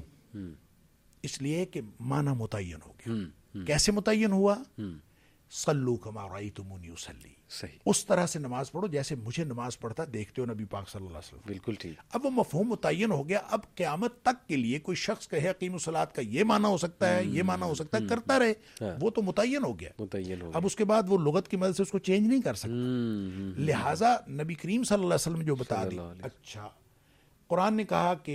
اس لیے کہ معنی متعین ہو گیا. کیسے متعین ہوا؟ صلو کما رأیتمونی اصلی, اس طرح سے نماز پڑھو جیسے مجھے نماز پڑھتا دیکھتے ہو نبی پاک صلی اللہ علیہ وسلم. بالکل ٹھیک. اب وہ مفہوم متعین ہو گیا. اب قیامت تک کے لیے کوئی شخص کہے اقیم الصلاۃ کا یہ معنی ہو سکتا ہے, یہ معنی ہو سکتا ہے, کرتا رہے, وہ تو متعین ہو گیا. اب اس کے بعد وہ لغت کی مدد سے اس کو چینج نہیں کر سکتا. لہٰذا نبی کریم صلی اللہ علیہ وسلم جو بتا دی. اچھا, قرآن نے کہا کہ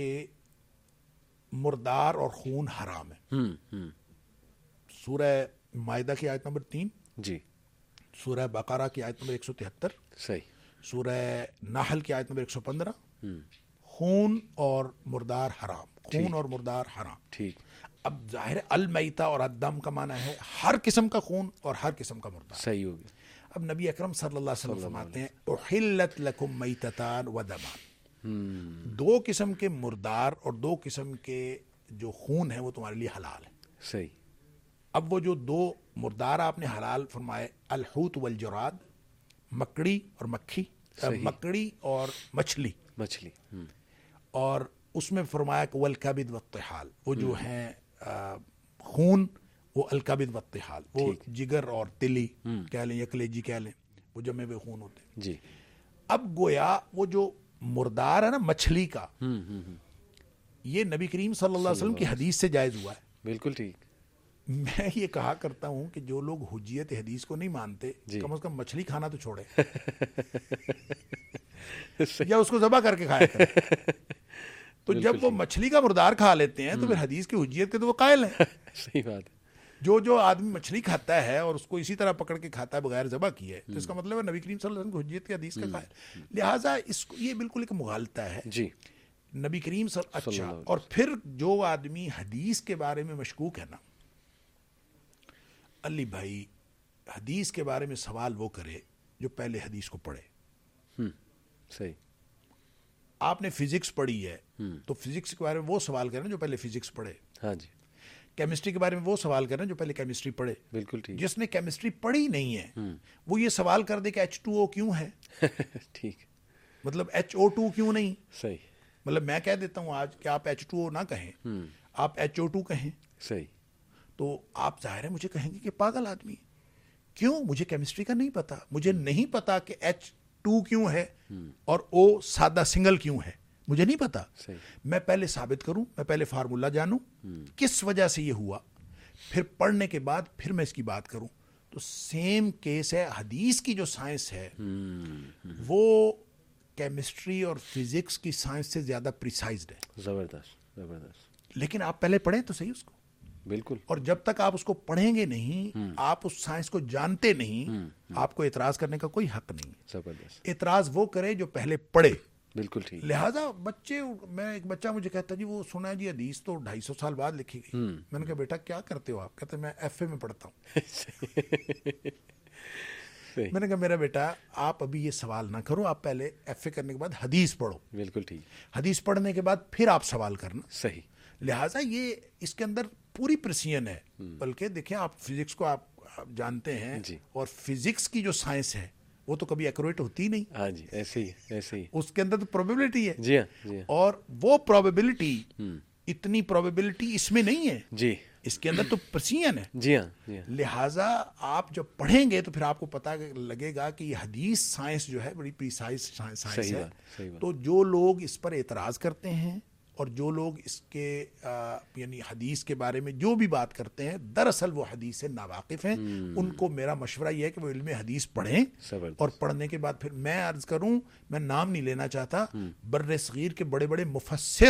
مردار اور خون حرام ہے. سورہ مائدہ کی آیت نمبر 3, جی, سورہ بقرہ کی آیت نمبر 173, صحیح, سورہ نحل کی آیت نمبر 115. خون اور مردار حرام, خون اور مردار حرام. ٹھیک. اب ظاہر المیتہ اور الدم کا معنی ہے ہر قسم کا خون اور ہر قسم کا مردار. صحیح ہو گیا. اب نبی اکرم صلی اللہ علیہ وسلم فرماتے ہیں احلت لکم میتتان و دمان, 2 قسم کے مردار اور 2 قسم کے جو خون ہیں وہ تمہارے لیے حلال ہے. صحیح. اب وہ جو 2 مردار آپ نے حلال فرمائے, الحوت والجراد, مکڑی اور مکھی, مکڑی اور مچھلی, اور اس میں فرمایا کہ والکبد والطحال, وہ جو ہیں خون وہ الکبد والطحال, وہ جگر اور تلی کہہ لیں یا کلیجی کہہ لیں, وہ جمے ہوئے خون ہوتے ہیں. جی. اب گویا وہ جو مردار ہے نا مچھلی کا, یہ نبی کریم صلی اللہ علیہ وسلم کی حدیث سے جائز ہوا ہے. بالکل ٹھیک. میں یہ کہا کرتا ہوں کہ جو لوگ حجیت حدیث کو نہیں مانتے کم از کم مچھلی کھانا تو چھوڑے یا اس کو ذبح کر کے کھایا کریں. تو جب وہ مچھلی کا مردار کھا لیتے ہیں تو پھر حدیث کی حجیت کے تو وہ قائل ہیں. صحیح بات ہے. جو آدمی مچھلی کھاتا ہے اور اس کو اسی طرح پکڑ کے کھاتا ہے بغیر ذبح کیے, تو اس کا مطلب ہے نبی کریم صلی اللہ علیہ وسلم کی حجیت کی حدیث کا قائل. لہٰذا اس کو یہ بالکل ایک مغالطہ ہے. جی. نبی کریم اچھا, اور پھر جو آدمی حدیث کے بارے میں مشکوک ہے نا, علی بھائی حدیث کے بارے میں سوال وہ کرے جو پہلے حدیث کو پڑھے. صحیح. آپ نے فزکس پڑھی ہے تو فزکس کے بارے میں وہ سوال کریں جو پہلے فزکس پڑھے. ہاں جی. کیمسٹری کے بارے میں وہ سوال کریں جو پہلے کیمسٹری پڑھے. بالکل ٹھیک. جس نے کیمسٹری پڑھی نہیں ہے وہ یہ سوال کر دے کہ H2O کیوں ہے. ٹھیک. مطلب HO2 کیوں نہیں. صحیح. مطلب میں کہہ دیتا ہوں آج کہ آپ H2O نہ کہیں, آپ HO2 کہیں. صحیح. تو آپ ظاہر ہے مجھے کہیں گے کہ پاگل آدمی. کیوں؟ مجھے کیمسٹری کا نہیں پتا, مجھے نہیں پتا کہ H2 کیوں ہے اور O سادہ سنگل کیوں ہے, مجھے نہیں پتا. میں پہلے ثابت کروں, میں پہلے فارمولا جانوں کس وجہ سے یہ ہوا, پھر پڑھنے کے بعد پھر میں اس کی بات کروں. تو سیم کیس ہے. حدیث کی جو سائنس ہے وہ کیمسٹری اور فزکس کی سائنس سے زیادہ پریسائزڈ ہے. زبردست. لیکن آپ پہلے پڑھیں تو صحیح اس کو. بالکل. اور جب تک آپ اس کو پڑھیں گے نہیں, آپ اس سائنس کو جانتے نہیں, آپ کو اعتراض کرنے کا کوئی حق نہیں. زبردست. اعتراض وہ کرے جو پہلے پڑھے. بالکل ٹھیک. لہٰذا بچے, میں ایک بچہ مجھے کہتا جی وہ سنا ہے جی حدیث تو 250 سال بعد لکھی گئی. میں نے کہا بیٹا کیا کرتے ہو آپ؟ کہتے میں ایف اے میں پڑھتا ہوں. میں نے کہا میرا بیٹا آپ ابھی یہ سوال نہ کرو, آپ پہلے ایف اے کرنے کے بعد حدیث پڑھو. بالکل ٹھیک. حدیث پڑھنے کے بعد پھر آپ سوال کرنا. صحیح. لہٰذا یہ اس کے اندر پوری پرسین ہے. بلکہ دیکھیں آپ فزکس کو آپ جانتے ہیں, اور فزکس کی جو سائنس ہے وہ تو کبھی ایکوریٹ ہوتی نہیں. ہاں جی, ایسے ہی ایسے ہی. اس کے اندر تو پروبیبلٹی ہے. جی ہاں, جی ہاں. اور وہ پروبیبلٹی, اتنی پروبیبلٹی اس میں نہیں ہے. جی. اس کے اندر تو پرسین ہے. جی ہاں, جی ہاں. لہٰذا آپ جب پڑھیں گے تو پھر آپ کو پتہ لگے گا کہ یہ حدیث سائنس جو ہے بڑی پریسائز سائنس ہے. صحیح بات. تو جو لوگ اس پر اعتراض کرتے ہیں اور جو لوگ اس کے یعنی حدیث کے بارے میں جو بھی بات کرتے ہیں, دراصل وہ حدیث سے ناواقف ہیں. ان کو میرا مشورہ یہ ہے کہ وہ علم حدیث پڑھیں, اور پڑھنے کے بعد پھر میں عرض کروں, میں نام نہیں لینا چاہتا, بر صغیر کے بڑے بڑے مفسر,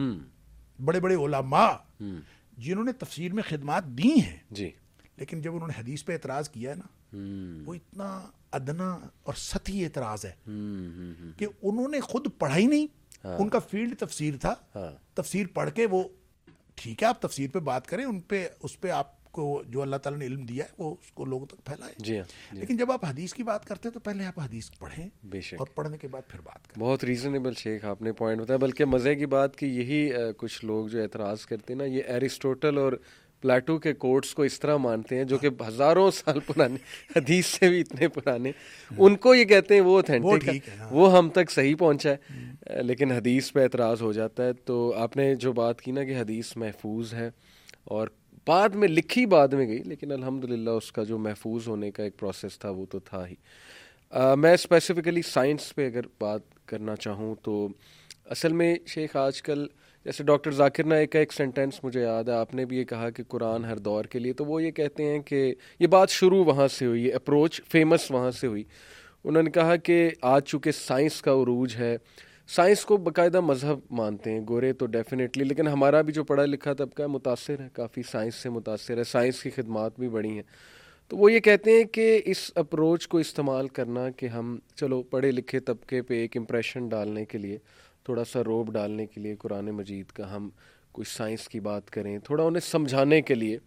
بڑے بڑے علماء جنہوں نے تفسیر میں خدمات دی ہیں, جی, لیکن جب انہوں نے حدیث پہ اعتراض کیا ہے نا, وہ اتنا ادنا اور سطحی اعتراض ہے کہ انہوں نے خود پڑھا ہی نہیں. ان کا فیلڈ تفسیر تھا. تفسیر پڑھ کے وہ ٹھیک ہے آپ تفسیر پہ بات کریں, اس پہ آپ کو جو اللہ تعالیٰ نے علم دیا ہے وہ اس کو لوگوں تک پھیلائیں. جی ہاں. لیکن جب آپ حدیث کی بات کرتے ہیں تو پہلے آپ حدیث پڑھیں, اور پڑھنے کے بعد پھر بات کریں. بہت ریزنیبل شیخ آپ نے پوائنٹ بتایا. بلکہ مزے کی بات کہ یہی کچھ لوگ جو اعتراض کرتے ہیں نا, یہ ایرسٹوٹل اور پلاٹو کے کوٹس کو اس طرح مانتے ہیں جو کہ ہزاروں سال پرانے, حدیث سے بھی اتنے پرانے, ان کو یہ کہتے ہیں وہ اوتھینٹک ہے, وہ ہم تک صحیح پہنچا ہے, لیکن حدیث پہ اعتراض ہو جاتا ہے. تو آپ نے جو بات کی نا کہ حدیث محفوظ ہے اور بعد میں لکھی بعد میں گئی, لیکن الحمدللہ اس کا جو محفوظ ہونے کا ایک پروسیس تھا وہ تو تھا ہی. میں اسپیسیفکلی سائنس پہ اگر بات کرنا چاہوں تو اصل میں شیخ آج کل جیسے ڈاکٹر ذاکر نائک کا ایک سینٹینس مجھے یاد ہے, آپ نے بھی یہ کہا کہ قرآن ہر دور کے لیے, تو وہ یہ کہتے ہیں کہ یہ بات شروع وہاں سے ہوئی, یہ اپروچ فیمس وہاں سے ہوئی. انہوں نے کہا کہ آج چونکہ سائنس کا عروج ہے, سائنس کو باقاعدہ مذہب مانتے ہیں گورے تو ڈیفینیٹلی, لیکن ہمارا بھی جو پڑھا لکھا طبقہ متاثر ہے, کافی سائنس سے متاثر ہے, سائنس کی خدمات بھی بڑی ہیں. تو وہ یہ کہتے ہیں کہ اس اپروچ کو استعمال کرنا کہ ہم چلو پڑھے لکھے طبقے پہ ایک امپریشن ڈالنے کے لیے, تھوڑا سا روب ڈالنے کے لیے قرآن مجید کا ہم کچھ سائنس کی بات کریں, تھوڑا انہیں سمجھانے کے لیے,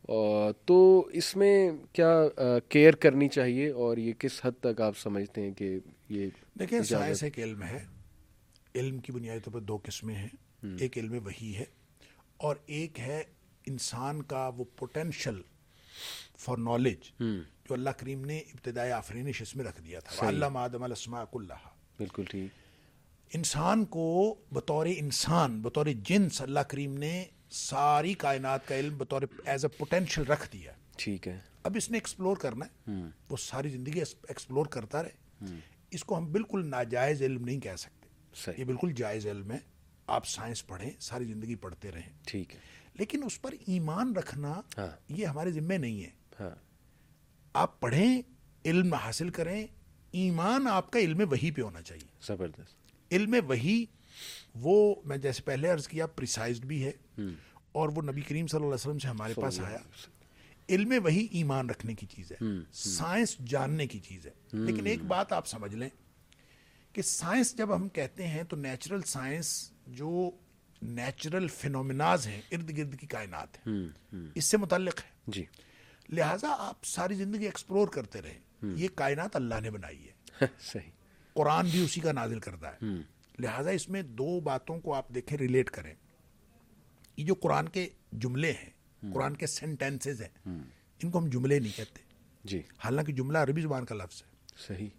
تو اس میں کیا کیئر کرنی چاہیے, اور یہ کس حد تک آپ سمجھتے ہیں کہ یہ؟ دیکھیں سائنس ایک علم ہے. علم کی بنیادی طور پر دو قسمیں ہیں, ایک علم وحی ہے اور ایک ہے انسان کا وہ پوٹینشل فار نالج جو اللہ کریم نے ابتدائی آفرینش اس میں رکھ دیا تھا. وَعَلَّمَ آدَمَ الْأَسْمَاءَ كُلَّهَا. بالکل ٹھیک. انسان کو بطور انسان, بطور جنس اللہ کریم نے ساری کائنات کا علم بطور ایز اے پوٹینشل رکھ دیا. ٹھیک ہے. اب اس نے ایکسپلور کرنا ہے, وہ ساری زندگی ایکسپلور کرتا رہے. اس کو ہم بالکل ناجائز علم نہیں کہہ سکتے, یہ بالکل جائز علم ہے. آپ سائنس پڑھیں, ساری زندگی پڑھتے رہیں, ٹھیک ہے, لیکن اس پر ایمان رکھنا یہ ہمارے ذمہ نہیں ہے. آپ پڑھیں, علم حاصل کریں, ایمان آپ کا علم وحی پہ ہونا چاہیے. زبردست. علم وحی وہ میں جیسے پہلے عرض کیا پریسائزڈ بھی ہے, اور وہ نبی کریم صلی اللہ علیہ وسلم سے ہمارے پاس آیا. علم وحی ایمان رکھنے کی چیز ہے, سائنس جاننے کی چیز ہے. لیکن ایک بات آپ سمجھ لیں کہ سائنس جب ہم کہتے ہیں تو نیچرل سائنس جو نیچرل فینومیناز ہیں ارد گرد کی کائنات ہے, اس سے متعلق ہے. جی. لہٰذا آپ ساری زندگی ایکسپلور کرتے رہیں. یہ کائنات اللہ نے بنائی ہے. صحیح. قرآن بھی اسی کا نازل کرتا ہے. لہٰذا اس میں دو باتوں کو آپ دیکھیں, ریلیٹ کریں. یہ جو قرآن کے جملے ہیں, قرآن کے سینٹینسز ہیں, ان کو ہم جملے نہیں کہتے. جی. حالانکہ جملہ عربی زبان کا لفظ ہے. صحیح.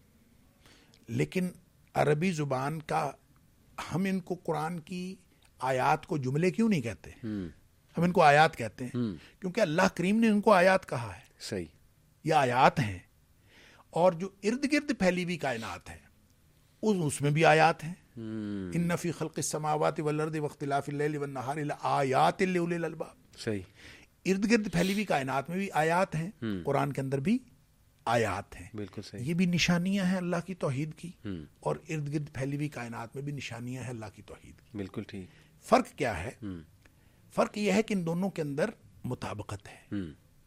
لیکن عربی زبان کا ہم ان کو قرآن کی آیات کو جملے کیوں نہیں کہتے؟ ہم ان کو آیات کہتے ہیں کیونکہ اللہ کریم نے ان کو آیات کہا ہے. صحیح. یہ آیات ہیں, اور جو ارد گرد پھیلی ہوئی کائنات ہے اس میں بھی آیات ہیں. ان فی خلق السماوات والارض واختلاف اللیل والنہار لآیات لأولی الالباب. صحیح. ارد گرد پھیلی ہوئی کائنات میں بھی آیات ہیں, قرآن کے اندر بھی آیات ہیں. بالکل صحیح. یہ بھی نشانیاں ہیں اللہ کی توحید کی, اور ارد گرد پھیلی ہوئی کائنات میں بھی نشانیاں ہیں اللہ کی توحید کی. بالکل ٹھیک. فرق کیا ہے؟ فرق یہ ہے کہ ان دونوں کے اندر مطابقت ہے.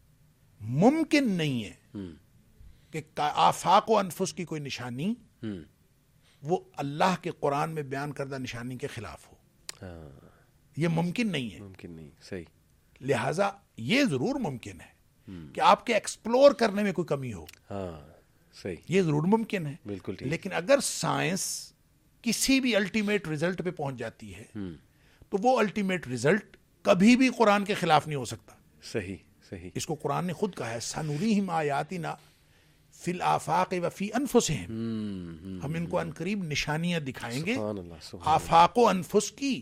ممکن نہیں ہے کہ آفاق و انفس کی کوئی نشانی وہ اللہ کے قرآن میں بیان کردہ نشانی کے خلاف ہو. یہ ممکن نہیں ہے. ممکن نہیں. صحیح. لہذا یہ ضرور ممکن ہے کہ آپ کے ایکسپلور کرنے میں کوئی کمی ہو. صحیح. یہ ضرور ممکن ہے. بالکل. لیکن اگر سائنس کسی بھی الٹیمیٹ رزلٹ پہ پہنچ جاتی ہے تو وہ الٹیمیٹ رزلٹ کبھی بھی قرآن کے خلاف نہیں ہو سکتا. صحیح. صحیح. اس کو قرآن نے خود کہا ہے سنوریہم آیاتنا فی الآفاق و فی انفسہم. ہم ان کو ان قریب نشانیاں دکھائیں گے آفاق و انفس کی.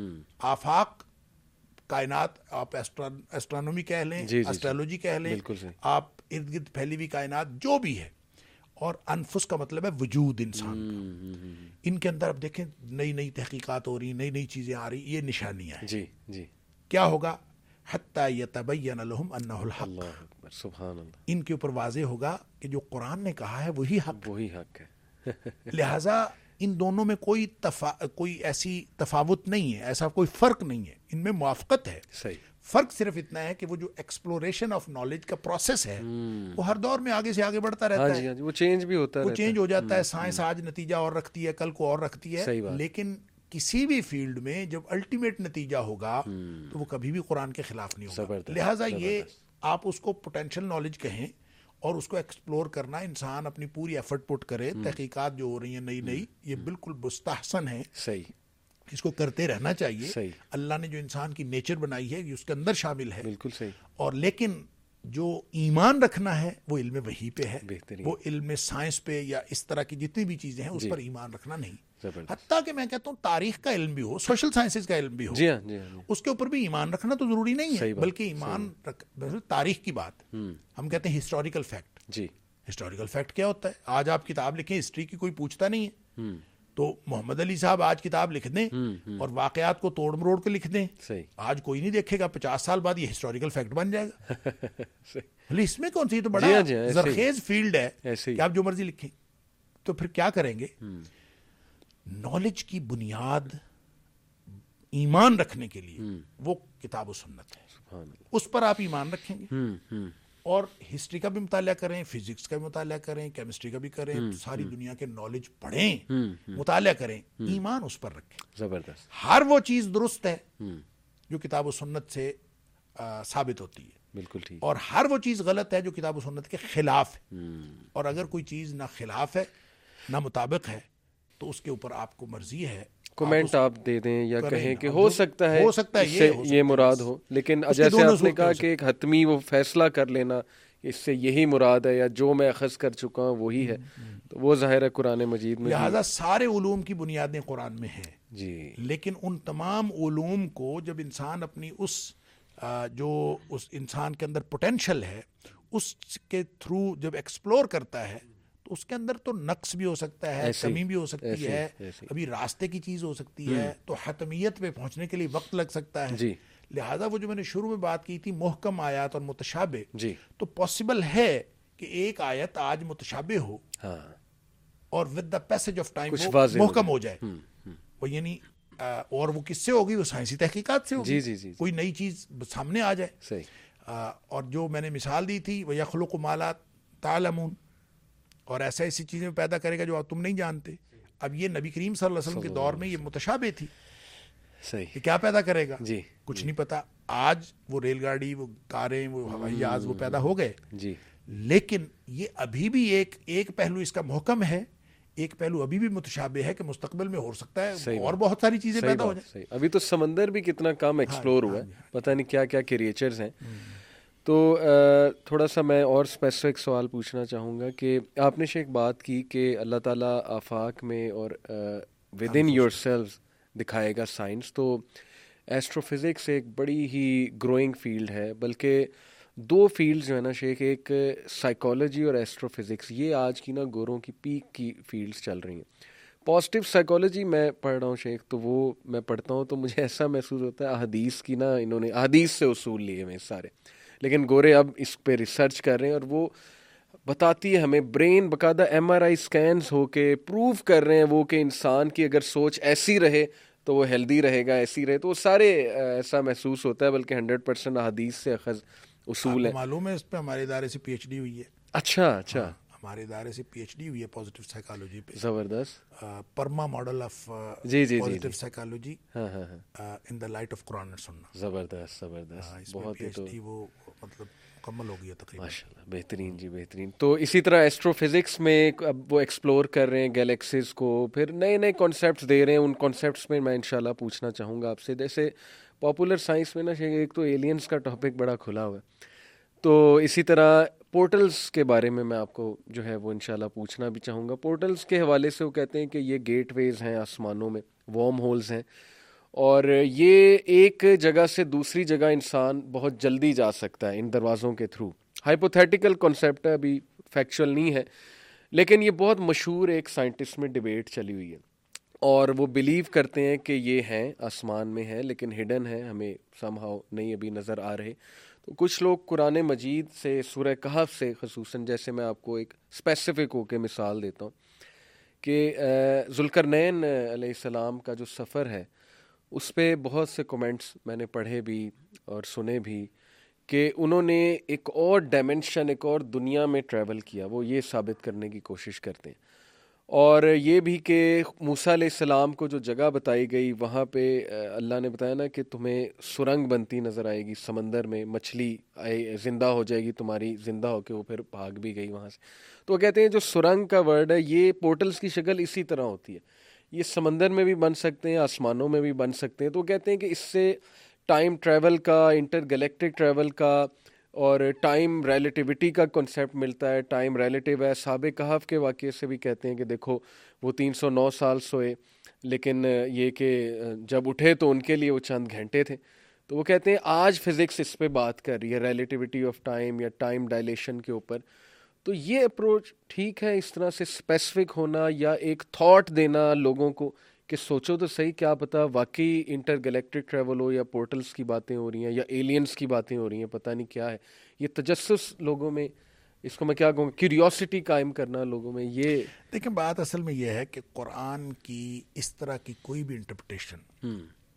آفاق کائنات آپ ایسٹرانومی کہہ لیں, ایسٹرالوجی کہہ لیں, آپ ارد گرد پھیلی ہوئی کائنات جو بھی ہے, اور انفس کا مطلب ہے وجود انسان کا. ان کے اندر اب دیکھیں نئی نئی تحقیقات ہو رہی, نئی نئی چیزیں آ رہی, یہ نشانیاں ہیں. جی جی. کیا ہوگا؟ حتی یتبین لہم انہ الحق. اللہ اکبر. سبحان اللہ. ان کے اوپر واضح ہوگا کہ جو قرآن نے کہا ہے وہی حق, وہی حق ہے. لہذا ان دونوں میں کوئی ایسی تفاوت نہیں ہے, ایسا کوئی فرق نہیں ہے, ان میں موافقت ہے. صحیح. فرق صرف اتنا ہے کہ وہ جو ایکسپلوریشن آف نالج کا پروسیس ہے وہ ہر دور میں آگے سے آگے بڑھتا رہتا ہے. وہ چینج بھی ہوتا ہے, وہ چینج ہو جاتا ہے. سائنس آج نتیجہ اور رکھتی ہے, کل کو اور رکھتی ہے, لیکن کسی بھی فیلڈ میں جب الٹیمیٹ نتیجہ ہوگا تو وہ کبھی بھی قرآن کے خلاف نہیں ہوگا. لہٰذا یہ آپ اس کو پوٹینشیل نالج کہیں اور اس کو ایکسپلور کرنا, انسان اپنی پوری ایفرٹ پٹ کرے, تحقیقات جو ہو رہی ہیں نئی نئی, یہ بالکل مستحسن ہے. صحیح. اس کو کرتے رہنا چاہیے. صحیح. اللہ نے جو انسان کی نیچر بنائی ہے یہ اس کے اندر شامل ہے. بالکل صحیح. اور لیکن جو ایمان رکھنا ہے وہ علم وحی پہ ہے, وہ علم سائنس پہ یا اس طرح کی جتنی بھی چیزیں ہیں اس پر ایمان رکھنا نہیں. حتیٰ کہ میں کہتا ہوں تاریخ کا علم بھی ہو, سوشل سائنسز کا علم بھی ہو, اس کے اوپر بھی ایمان رکھنا تو ضروری نہیں ہے, بلکہ ایمان تاریخ کی بات, ہم کہتے ہیں ہسٹوریکل فیکٹ. جی. ہسٹوریکل فیکٹ کیا ہوتا ہے؟ آج آپ کتاب لکھیں, ہسٹری کی کوئی پوچھتا نہیں ہے, تو محمد علی صاحب آج کتاب لکھ دیں اور واقعات کو توڑ مروڑ کے لکھ دیں, آج کوئی نہیں دیکھے گا, 50 سال بعد یہ ہسٹوریکل فیکٹ بن جائے گا. اس میں کون سی, تو بڑا زرخیز فیلڈ ہے کہ آپ جو مرضی لکھیں. تو پھر کیا کریں گے؟ نالج کی بنیاد ایمان رکھنے کے لیے وہ کتاب و سنت ہے, اس پر آپ ایمان رکھیں گے. اور ہسٹری کا بھی مطالعہ کریں, فزکس کا بھی مطالعہ کریں, کیمسٹری کا بھی کریں, ساری دنیا کے نالج پڑھیں, مطالعہ کریں, ایمان اس پر رکھیں. زبردست. ہر وہ چیز درست ہے جو کتاب و سنت سے ثابت ہوتی ہے. بالکل ٹھیک. اور ہر وہ چیز غلط ہے جو کتاب و سنت کے خلاف ہے. اور اگر کوئی چیز نہ خلاف ہے نہ مطابق ہے تو اس کے اوپر آپ کو مرضی ہے کمنٹ آپ دے دیں یا کہیں کہ ہو سکتا ہے یہ مراد ہو, لیکن جیسے آپ نے کہا کہ ایک حتمی وہ فیصلہ کر لینا اس سے یہی مراد ہے یا جو میں اخذ کر چکا ہوں وہی ہے, تو وہ ظاہر ہے قرآن مجید میں. لہٰذا سارے علوم کی بنیادیں قرآن میں ہیں. جی. لیکن ان تمام علوم کو جب انسان اپنی جو اس انسان کے اندر پوٹینشل ہے اس کے تھرو جب ایکسپلور کرتا ہے تو اس کے اندر تو نقص بھی ہو سکتا ہے, کمی بھی ہو سکتی ہے, ابھی راستے کی چیز ہو سکتی ہے, تو حتمیت پہ پہنچنے کے لیے وقت لگ سکتا ہے. لہذا وہ جو میں نے شروع میں بات کی تھی محکم آیات اور متشابہ, تو پاسبل ہے کہ ایک آیت آج متشابہ ہو اور with the passage of time محکم ہو جائے. وہ یعنی اور وہ کس سے ہوگی؟ وہ سائنسی تحقیقات سے ہوگی, کوئی نئی چیز سامنے آ جائے. اور جو میں نے مثال دی تھی وَيَخْلُقُ مَا لَا تَعْلَمُونَ, اور ایسی چیزیں پیدا کرے گا جو آپ تم نہیں جانتے. اب یہ نبی کریم صلی اللہ علیہ وسلم کے دور میں یہ متشابہ تھی, کہ کیا پیدا کرے گا کچھ نہیں پتا. آج وہ ریل گاڑی, وہ کاریں, وہ ہوائی جہاز وہ پیدا ہو گئے, لیکن یہ ابھی بھی ایک پہلو اس کا محکم ہے, ایک پہلو ابھی بھی متشابہ ہے کہ مستقبل میں ہو سکتا ہے اور بہت ساری چیزیں پیدا ہو جائیں. ابھی تو سمندر بھی کتنا کم ایکسپلور ہوا ہے, پتہ نہیں کیا کیا کریچرز ہیں. تو تھوڑا سا میں اور اسپیسیفک سوال پوچھنا چاہوں گا کہ آپ نے شیخ بات کی کہ اللہ تعالیٰ آفاق میں اور ود ان یور سیلف دکھائے گا سائنس. تو ایسٹرو فزکس ایک بڑی ہی گروئنگ فیلڈ ہے, بلکہ دو فیلڈز جو ہے نا شیخ, ایک سائیکالوجی اور ایسٹرو فزکس, یہ آج کی نا گوروں کی پیک کی فیلڈز چل رہی ہیں. پازیٹیو سائیکالوجی میں پڑھ رہا ہوں شیخ, تو وہ میں پڑھتا ہوں تو مجھے ایسا محسوس ہوتا ہے احادیث کی نا, انہوں نے احادیث سے اصول لیے ہوئے سارے, لیکن گورے اب اس پہ ریسرچ کر رہے ہیں اور وہ بتاتی ہے ہمیں برین باقاعدہ MRI اسکینز ہو کے پروف کر رہے ہیں وہ کہ انسان کی اگر سوچ ایسی رہے تو وہ ہیلدی رہے گا, ایسی رہے, تو وہ سارے ایسا محسوس ہوتا ہے, بلکہ 100% احادیث سے اخذ اصول ہے. معلوم ہے اس پہ ہمارے ادارے سے پی ایچ ڈی ہوئی ہے. اچھا, ہمارے ادارے سے پی ایچ ڈی ہوئی ہے پازیٹیو سائیکالوجی پہ. زبردست. PERMA model of positive psychology in the light of Quran اور سنہ. زبردست. بہت پی ایچ ڈی وہ مطلب مکمل ہو گیا تقریباً. ماشاءاللہ, بہترین جی, بہترین. تو اسی طرح ایسٹرو فزکس میں اب وہ ایکسپلور کر رہے ہیں گیلیکسیز کو, پھر نئے نئے کانسیپٹس دے رہے ہیں. ان کانسیپٹس میں انشاءاللہ پوچھنا چاہوں گا آپ سے. جیسے پاپولر سائنس میں نا ایک تو ایلینز کا ٹاپک بڑا کھلا ہوا ہے, تو اسی طرح پورٹلز کے بارے میں آپ کو جو ہے وہ انشاءاللہ پوچھنا بھی چاہوں گا. پورٹلز کے حوالے سے وہ کہتے ہیں کہ یہ گیٹ ویز ہیں آسمانوں میں, وارم ہولز ہیں, اور یہ ایک جگہ سے دوسری جگہ انسان بہت جلدی جا سکتا ہے ان دروازوں کے تھرو. ہائپوتھیٹیکل کانسیپٹ ہے, ابھی فیکچوئل نہیں ہے, لیکن یہ بہت مشہور ایک سائنٹسٹ میں ڈیبیٹ چلی ہوئی ہے, اور وہ بلیو کرتے ہیں کہ یہ ہیں آسمان میں ہیں, لیکن ہڈن ہے, ہمیں سم ہاؤ نہیں ابھی نظر آ رہے. تو کچھ لوگ قرآن مجید سے, سورہ کہف سے خصوصاً, جیسے میں آپ کو ایک اسپیسیفک ہو کے مثال دیتا ہوں کہ ذوالقرنین علیہ السلام کا جو سفر ہے اس پہ بہت سے کومنٹس میں نے پڑھے بھی اور سنے بھی کہ انہوں نے ایک اور ڈائمنشن, ایک اور دنیا میں ٹریول کیا. وہ یہ ثابت کرنے کی کوشش کرتے ہیں, اور یہ بھی کہ موسیٰ علیہ السلام کو جو جگہ بتائی گئی وہاں پہ اللہ نے بتایا نا کہ تمہیں سرنگ بنتی نظر آئے گی سمندر میں, مچھلی زندہ ہو جائے گی تمہاری, زندہ ہو کے وہ پھر بھاگ بھی گئی وہاں سے. تو وہ کہتے ہیں جو سرنگ کا ورڈ ہے, یہ پورٹلز کی شکل اسی طرح ہوتی ہے, یہ سمندر میں بھی بن سکتے ہیں, آسمانوں میں بھی بن سکتے ہیں. تو وہ کہتے ہیں کہ اس سے ٹائم ٹریول کا, انٹر گلیکٹک ٹریول کا, اور ٹائم ریلیٹیوٹی کا کنسیپٹ ملتا ہے. ٹائم ریلیٹیو ہے. اصحاب کہف کے واقعے سے بھی کہتے ہیں کہ دیکھو وہ 309 سال سوئے, لیکن یہ کہ جب اٹھے تو ان کے لیے وہ چند گھنٹے تھے. تو وہ کہتے ہیں آج فزکس اس پہ بات کر رہی ہے ریلیٹیوٹی آف ٹائم یا ٹائم ڈائلیشن کے اوپر. تو یہ اپروچ ٹھیک ہے, اس طرح سے اسپیسیفک ہونا یا ایک تھاٹ دینا لوگوں کو کہ سوچو تو صحیح, کیا پتا واقعی انٹر گلیکٹک ٹریول ہو, یا پورٹلز کی باتیں ہو رہی ہیں, یا ایلینز کی باتیں ہو رہی ہیں, پتہ نہیں کیا ہے. یہ تجسس لوگوں میں, اس کو میں کیا کہوں, کیوریوسٹی قائم کرنا لوگوں میں. یہ دیکھیں بات اصل میں یہ ہے کہ قرآن کی اس طرح کی کوئی بھی انٹرپریٹیشن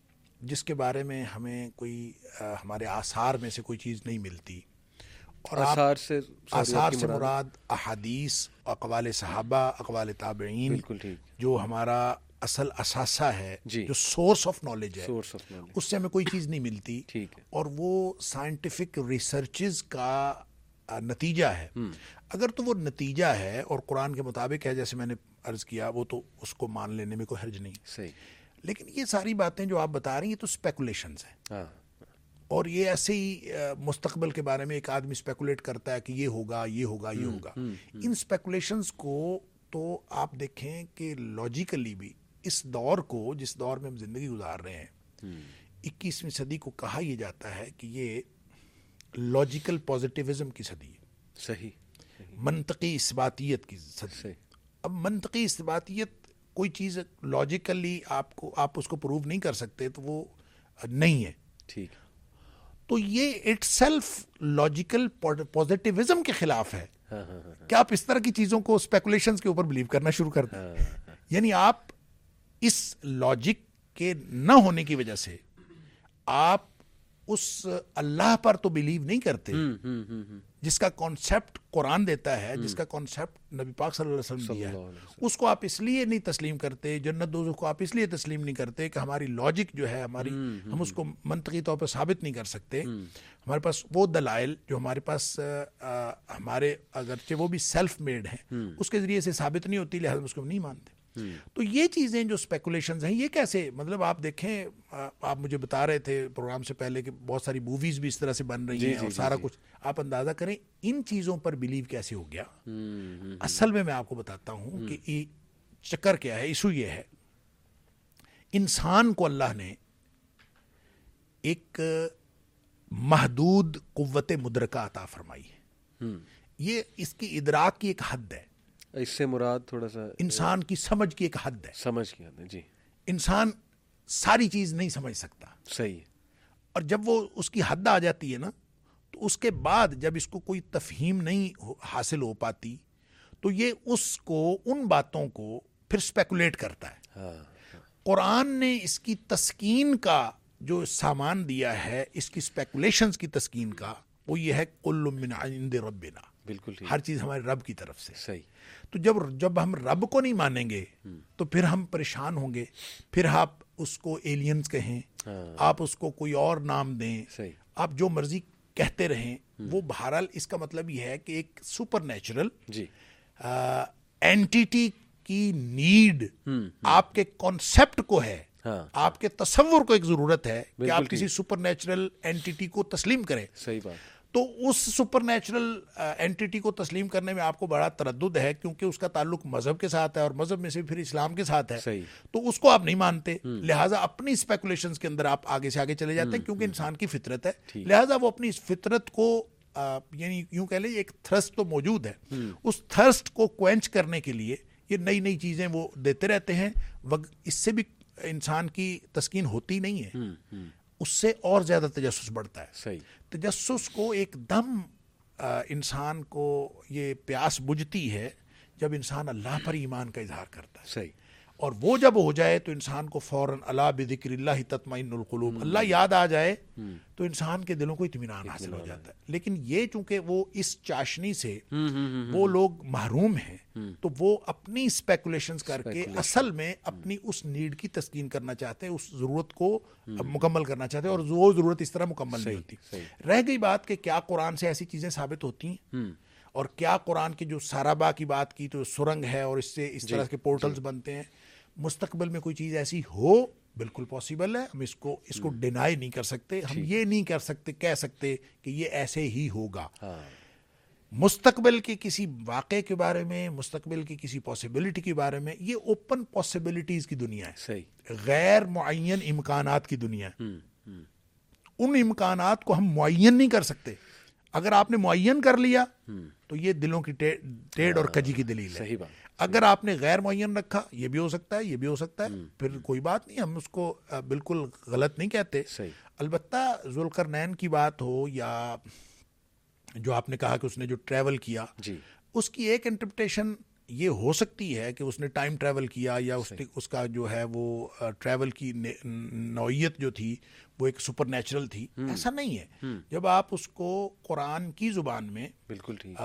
جس کے بارے میں ہمیں کوئی ہمارے آثار میں سے کوئی چیز نہیں ملتی, اور آثار سے مراد احادیث, اقوال صحابہ, اقوال تابعین, جو ہمارا اصل اثاثہ ہے, جو سورس آف نالج ہے, اس سے ہمیں کوئی چیز نہیں ملتی, اور وہ سائنٹیفک ریسرچز کا نتیجہ ہے. اگر تو وہ نتیجہ ہے اور قرآن کے مطابق ہے, جیسے میں نے عرض کیا, وہ تو اس کو مان لینے میں کوئی حرج نہیں. صحیح. لیکن یہ ساری باتیں جو آپ بتا رہی ہیں تو اسپیکولیشنز ہیں, اور یہ ایسے ہی مستقبل کے بارے میں ایک آدمی اسپیکولیٹ کرتا ہے کہ یہ ہوگا, یہ ہوگا, یہ ہوگا. ان اسپیکولیشنز کو تو آپ دیکھیں کہ لاجیکلی بھی اس دور کو, جس دور میں ہم زندگی گزار رہے ہیں, 21ویں صدی کو کہا یہ جاتا ہے کہ یہ لاجیکل پازیٹیوزم کی صدی ہے. صحیح. منطقی اثباتیت کی صدی. اب منطقی اثباتیت کوئی چیز لاجیکلی آپ اس کو پروو نہیں کر سکتے تو وہ نہیں ہے. ٹھیک. تو یہ اٹ سیلف لاجیکل پازیٹیوزم کے خلاف ہے کہ آپ اس طرح کی چیزوں کو اسپیکولیشنز کے اوپر بلیو کرنا شروع کر دیں. یعنی آپ اس لاجک کے نہ ہونے کی وجہ سے آپ اس اللہ پر تو بلیو نہیں کرتے جس کا کانسیپٹ قرآن دیتا ہے, جس کا کانسیپٹ نبی پاک صلی اللہ علیہ وسلم دیا ہے. اس کو آپ اس لیے نہیں تسلیم کرتے, جنت دوزخ کو آپ اس لیے تسلیم نہیں کرتے کہ ہماری لاجک جو ہے ہماری, ہم اس کو منطقی طور پر ثابت نہیں کر سکتے. ہمارے پاس وہ دلائل جو ہمارے پاس ہمارے اگرچہ وہ بھی سیلف میڈ ہیں, اس کے ذریعے سے ثابت نہیں ہوتی, لہذا اس کو نہیں مانتے. تو یہ چیزیں جو اسپیکولیشنز ہیں, یہ کیسے, مطلب آپ دیکھیں, آپ مجھے بتا رہے تھے پروگرام سے پہلے کہ بہت ساری موویز بھی اس طرح سے بن رہی ہیں, اور سارا کچھ آپ اندازہ کریں ان چیزوں پر بلیو کیسے ہو گیا. اصل میں آپ کو بتاتا ہوں کہ یہ چکر کیا ہے. ایشو یہ ہے, انسان کو اللہ نے ایک محدود قوت مدرکہ عطا فرمائی ہے. یہ اس کی ادراک کی ایک حد ہے. اس سے مراد تھوڑا سا انسان کی سمجھ کی ایک حد ہے. سمجھ کی حد ہے. جی. انسان ساری چیز نہیں سمجھ سکتا. صحیح. اور جب وہ اس کی حد آ جاتی ہے نا, تو اس کے بعد جب اس کو کوئی تفہیم نہیں حاصل ہو پاتی تو یہ اس کو ان باتوں کو پھر اسپیکولیٹ کرتا ہے. قرآن نے اس کی تسکین کا جو سامان دیا ہے، اس کی اسپیکولیشنز کی تسکین کا، وہ یہ ہے کل من عند ربنا، بالکل ہر چیز ہمارے رب کی طرف سے. صحیح. تو جب ہم رب کو نہیں مانیں گے تو پھر ہم پریشان ہوں گے. پھر آپ اس کو ایلینز کہیں، آپ اس کو کوئی اور نام دیں، آپ جو مرضی کہتے رہیں، وہ بہرحال اس کا مطلب یہ ہے کہ ایک سپر نیچرل اینٹیٹی کی نیڈ آپ کے کانسیپٹ کو ہے، آپ کے تصور کو ایک ضرورت ہے کہ آپ کسی سپر نیچرل اینٹیٹی کو تسلیم کریں. صحیح بات. تو اس سپر نیچرل اینٹیٹی کو تسلیم کرنے میں آپ کو بڑا تردد ہے، کیونکہ اس کا تعلق مذہب کے ساتھ ہے، اور مذہب میں سے پھر اسلام کے ساتھ ہے. تو اس کو آپ نہیں مانتے، لہٰذا اپنی اسپیکولیشنز کے اندر آپ آگے سے آگے چلے جاتے ہیں، کیونکہ انسان کی فطرت ہے. لہٰذا وہ اپنی اس فطرت کو یعنی یوں کہہ لیں ایک تھرسٹ تو موجود ہے، اس تھرسٹ کو کوئنچ کرنے کے لیے یہ نئی نئی چیزیں وہ دیتے رہتے ہیں. اس سے بھی انسان کی تسکین ہوتی نہیں ہے، اس سے اور زیادہ تجسس بڑھتا ہے. صحیح. تجسس کو ایک دم انسان کو یہ پیاس بجھتی ہے جب انسان اللہ پر ایمان کا اظہار کرتا ہے. صحیح. اور وہ جب ہو جائے تو انسان کو فوراً الا بذکر اللہ تطمئن القلوب، اللہ یاد آ جائے تو انسان کے دلوں کو اطمینان حاصل ہو جاتا ہے. لیکن یہ چونکہ وہ اس چاشنی سے وہ لوگ محروم ہیں، تو وہ اپنی اسپیکولیشنز کر کے اصل میں اپنی اس نیڈ کی تسکین کرنا چاہتے ہیں، اس ضرورت کو مکمل کرنا چاہتے ہیں، اور وہ ضرورت اس طرح مکمل نہیں ہوتی. رہ گئی بات کہ کیا قرآن سے ایسی چیزیں ثابت ہوتی ہیں، اور کیا قرآن کی جو سارابا کی بات کی تو سرنگ ہے اور اس سے اس طرح کے پورٹلز بنتے ہیں، مستقبل میں کوئی چیز ایسی ہو بالکل پاسبل ہے. ہم اس کو ڈینائی نہیں کر سکتے، ہم یہ نہیں کر سکتے کہہ سکتے کہ یہ ایسے ہی ہوگا. مستقبل کے کسی واقعے کے بارے میں، مستقبل کی کسی پاسبلٹی کے بارے میں، یہ اوپن پاسبلٹیز کی دنیا ہے. صحیح. غیر معین امکانات کی دنیا ہے. ان امکانات کو ہم معین نہیں کر سکتے. اگر آپ نے معین کر لیا تو یہ دلوں کی ٹیڑھ اور کجی کی دلیل ہے. صحیح بات. اگر آپ نے غیر معین رکھا، یہ بھی ہو سکتا ہے، یہ بھی ہو سکتا ہے، پھر کوئی بات نہیں، ہم اس کو بالکل غلط نہیں کہتے. البتہ ذوالقرنین کی بات ہو یا جو آپ نے کہا کہ اس نے جو ٹریول کیا، اس کی ایک انٹرپریٹیشن یہ ہو سکتی ہے کہ اس نے ٹائم ٹریول کیا، یا اس کا جو ہے وہ ٹریول کی نوعیت جو تھی وہ ایک سپر نیچرل تھی. ایسا نہیں ہے. جب آپ اس کو قرآن کی زبان میں بالکل ٹھیک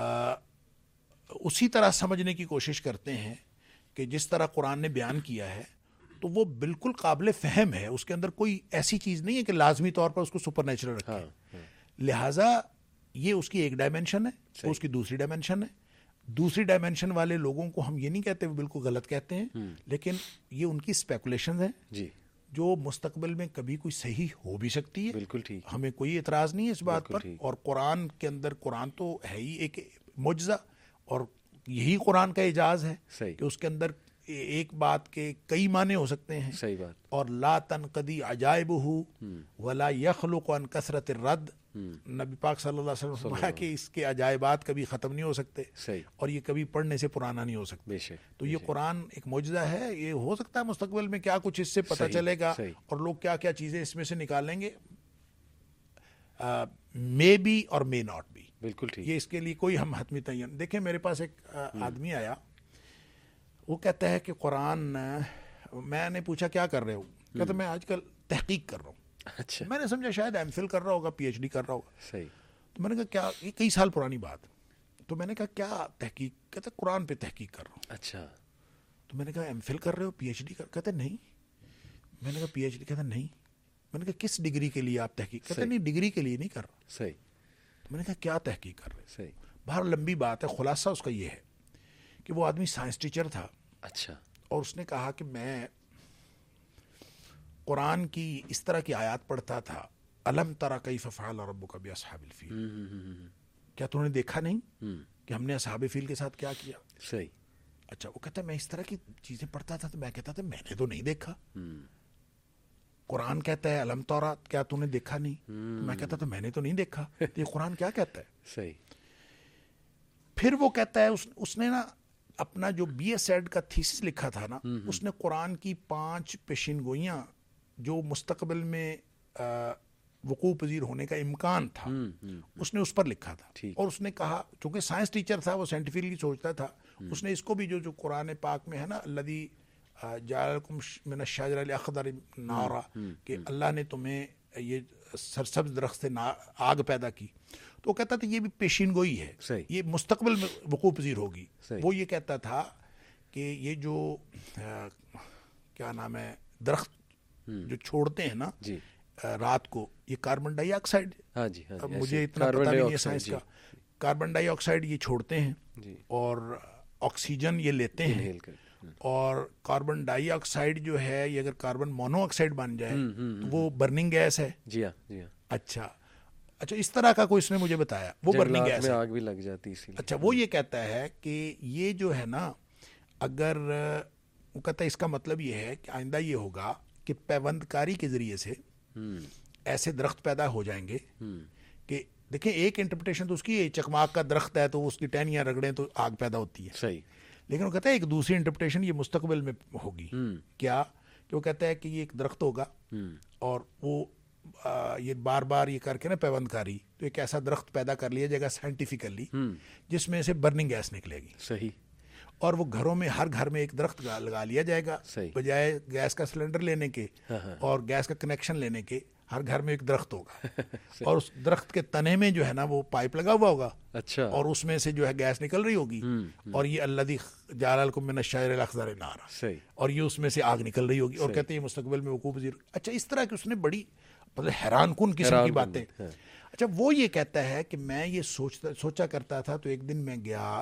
اسی طرح سمجھنے کی کوشش کرتے ہیں کہ جس طرح قرآن نے بیان کیا ہے، تو وہ بالکل قابل فہم ہے. اس کے اندر کوئی ایسی چیز نہیں ہے کہ لازمی طور پر اس کو سپر نیچرل رکھیں. لہٰذا یہ اس کی ایک ڈائمینشن ہے، وہ اس کی دوسری ڈائمینشن ہے. دوسری ڈائمینشن والے لوگوں کو ہم یہ نہیں کہتے، وہ بالکل غلط کہتے ہیں، لیکن یہ ان کی اسپیکولیشنز ہیں جو مستقبل میں کبھی کوئی صحیح ہو بھی سکتی ہے. بالکل ٹھیک. ہمیں کوئی اعتراض نہیں ہے اس بات پر. اور قرآن کے اندر، قرآن تو ہے ہی ایک معجزہ، اور یہی قرآن کا اعجاز ہے کہ اس کے اندر ایک بات کے کئی معنی ہو سکتے ہیں. صحیح بات. اور لا تنقضی عجائبہ ولا یخلق عن کثرت الرد. نبی پاک صلی اللہ علیہ وسلم فرمایا کہ اس کے عجائبات کبھی ختم نہیں ہو سکتے، اور یہ کبھی پڑھنے سے پرانا نہیں ہو سکتے. تو یہ قرآن ایک معجزہ ہے. یہ ہو سکتا ہے مستقبل میں کیا کچھ اس سے پتہ چلے گا، اور لوگ کیا کیا چیزیں اس میں سے نکالیں گے. مے بی اور مے ناٹ بی. بالکل ٹھیک. یہ اس کے لیے کوئی ہم حتمی تعین. دیکھیں میرے پاس ایک آدمی آیا، وہ کہتا ہے کہ قرآن، میں نے پوچھا کیا کر رہے ہو؟ کہتا میں آج کل تحقیق کر رہا ہوں. اچھا. میں نے سمجھا شاید ایم فل کر رہا ہوگا، پی ایچ ڈی کر رہا ہوگا. صحیح. تو میں نے کہا کیا، یہ کئی سال پرانی بات. تو میں نے کہا کیا تحقیق؟ کہتا قرآن پہ تحقیق کر رہا ہوں. اچھا. تو میں نے کہا ایم فل کر رہے ہو، پی ایچ ڈی کر؟ کہتا نہیں. میں نے کہا پی ایچ ڈی؟ کہتا نہیں. میں نے کہا کس ڈگری کے لیے آپ تحقیق؟ کہتا نہیں ڈگری کے لیے نہیں کر رہا. صحیح. میں نے کہا کیا تحقیق کر رہے؟ صحیح. باہر لمبی بات ہے، خلاصہ اس کا یہ ہے کہ وہ آدمی سائنس ٹیچر تھا. اچھا. اور اس نے کہا کہ میں قرآن کی اس طرح کی آیات پڑھتا تھا، الم تری کیف فعل ربک باصحاب الفیل. کیا تم نے دیکھا نہیں کہ ہم نے اصحاب فیل کے ساتھ کیا کیا؟ صحیح. اچھا. وہ کہتا ہے میں اس طرح کی چیزیں پڑھتا تھا تو میں کہتا تھا میں نے تو نہیں دیکھا. قرآن کہتا ہے الم تری، کیا تم نے دیکھا نہیں؟ میں کہتا تھا میں نے تو نہیں دیکھا. تو یہ قرآن کیا کہتا ہے؟ صحیح. پھر وہ کہتا ہے اس نے نا اپنا جو بی ایس ایڈ کا تھیسس لکھا تھا نا، اس نے قرآن کی 5 پیشین گوئیاں جو مستقبل میں وقوع پذیر ہونے کا امکان تھا، اس نے اس پر لکھا تھا. اور اس نے کہا، چونکہ سائنس ٹیچر تھا، وہ سائنٹیفکلی سوچتا تھا، اس نے اس کو بھی جو قرآن پاک میں ہے نا الذی جعلکم من الشجر الاخضر نارا، کہ اللہ نے تمہیں یہ سرسبز درخت سے آگ پیدا کی. تو وہ کہتا تھا یہ بھی پیشین گوئی ہے، یہ مستقبل میں وقوع پذیر ہوگی. وہ یہ کہتا تھا کہ یہ جو کیا نام ہے درخت جو چھوڑتے ہیں نا رات کو، یہ کاربن ڈائی آکسائڈ، مجھے اتنا پتہ نہیں ہے سائنس کا، کاربن ڈائی آکسائڈ یہ چھوڑتے ہیں اور آکسیجن یہ لیتے ہیں. اور کاربن ڈائی آکسائڈ جو ہے یہ اگر کاربن مونو آکسائڈ بن جائے تو وہ برننگ گیس ہے. جی ہاں. اچھا اس طرح کا کوئی اس نے مجھے بتایا، وہ برننگ گیس ہے، آگ بھی لگ جاتی اسی لیے. اچھا وہ یہ کہتا ہے کہ یہ جو ہے نا، اگر وہ کہتا ہے اس کا مطلب یہ ہے کہ آئندہ یہ ہوگا کہ پیوند کاری کے ذریعے سے ایسے درخت پیدا ہو جائیں گے کہ دیکھیں ایک انٹرپریٹیشن تو اس کی چکماک کا درخت ہے تو اس کی ٹہنیاں رگڑیں تو آگ پیدا ہوتی ہے. صحیح. لیکن وہ کہتا ہے ایک دوسری انٹرپریٹیشن یہ مستقبل میں ہوگی. کیا کہ وہ کہتا ہے کہ یہ ایک درخت ہوگا اور وہ یہ بار بار یہ کر کے نا پیوند کاری، تو ایک ایسا درخت پیدا کر لیا جائے گا سائنٹیفیکلی جس میں سے برننگ گیس نکلے گی. صحیح. اور وہ گھروں میں ہر گھر میں ایک درخت لگا لیا جائے گا، بجائے گیس کا سلنڈر لینے کے اور گیس کا کنیکشن لینے کے ہر گھر میں ایک درخت ہوگا. اور اس درخت کے تنے میں جو ہے نا وہ پائپ لگا ہوا ہوگا. اچھا. اور اس میں سے جو ہے گیس نکل رہی ہوگی. اور یہ الذی جعل لکم من الشجر الاخضر نارا، اور یہ اس میں سے آگ نکل رہی ہوگی. اور کہتے ہیں یہ مستقبل میں وقوع پذیر. اچھا اس طرح کی اس نے بڑی مطلب حیران کن قسم کی باتیں. اچھا وہ یہ کہتا ہے کہ میں یہ سوچا کرتا تھا، تو ایک دن میں گیا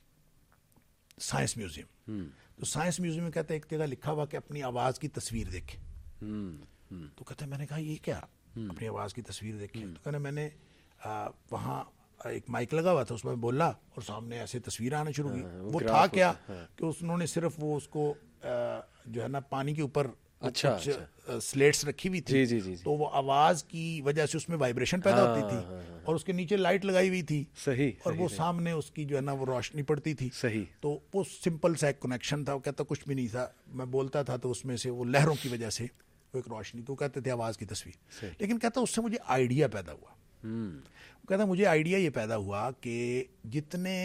سائنس میوزیم. تو سائنس میوزیم میں کہتا ہے ایک جگہ لکھا ہوا کہ اپنی آواز کی تصویر دیکھیں. تو کہتا ہے میں نے کہا یہ کیا اپنی آواز کی تصویر دیکھیں؟ تو کہنا میں نے وہاں ایک مائک لگا ہوا تھا، اس میں بولا اور سامنے ایسے تصویر آنا شروع ہوئی. وہ تھا کیا کہ انہوں نے صرف وہ اس کو جو ہے نا پانی کے اوپر سلیٹس رکھی ہوئی تھی، تو وہ آواز کی وجہ سے اس میں وائبریشن پیدا ہوتی تھی اور اس کے نیچے لائٹ لگائی ہوئی تھی. صحیح. اور وہ سامنے اس کی جو ہے نا وہ روشنی پڑتی تھی. صحیح. تو وہ سمپل سا ایک کنیکشن تھا. وہ کہتا کچھ بھی نہیں تھا، میں بولتا تھا تو اس میں سے وہ لہروں کی وجہ سے وہ ایک روشنی، تو کہتے تھے آواز کی تصویر. لیکن کہتا اس سے مجھے آئیڈیا پیدا ہوا. وہ کہتا مجھے آئیڈیا یہ پیدا ہوا کہ جتنے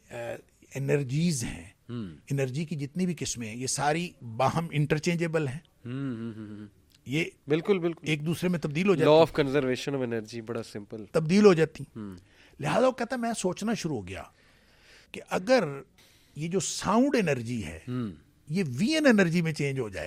انرجیز ہیں، انرجی کی جتنی بھی قسمیں ہیں، یہ ساری باہم انٹرچینجیبل ہیں. یہ بالکل ایک دوسرے میں تبدیل ہو جاتی، law of conservation of energy بڑا سمپل تبدیل ہو جاتی. لہذا وہ کہتا میں سوچنا شروع ہو گیا کہ اگر یہ جو ساؤنڈ انرجی ہے یہ وی این انرجی میں چینج ہو جائے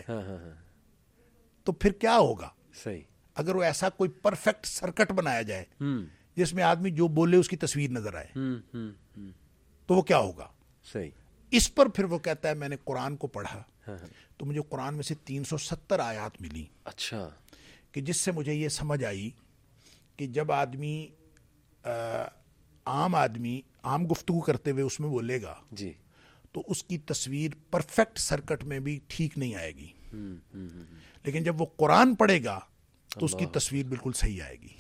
تو پھر کیا ہوگا. صحیح. اگر وہ ایسا کوئی پرفیکٹ سرکٹ بنایا جائے جس میں آدمی جو بولے اس کی تصویر نظر آئے تو وہ کیا ہوگا. صحیح. اس پر پھر وہ کہتا ہے میں نے قرآن کو پڑھا تو مجھے قرآن میں سے 370 آیات ملی. اچھا. کہ جس سے مجھے یہ سمجھ آئی کہ جب عام گفتگو کرتے ہوئے اس میں بولے گا جی تو اس کی تصویر پرفیکٹ سرکٹ میں بھی ٹھیک نہیں آئے گی. لیکن جب وہ قرآن پڑھے گا تو اس کی تصویر بالکل صحیح آئے گی.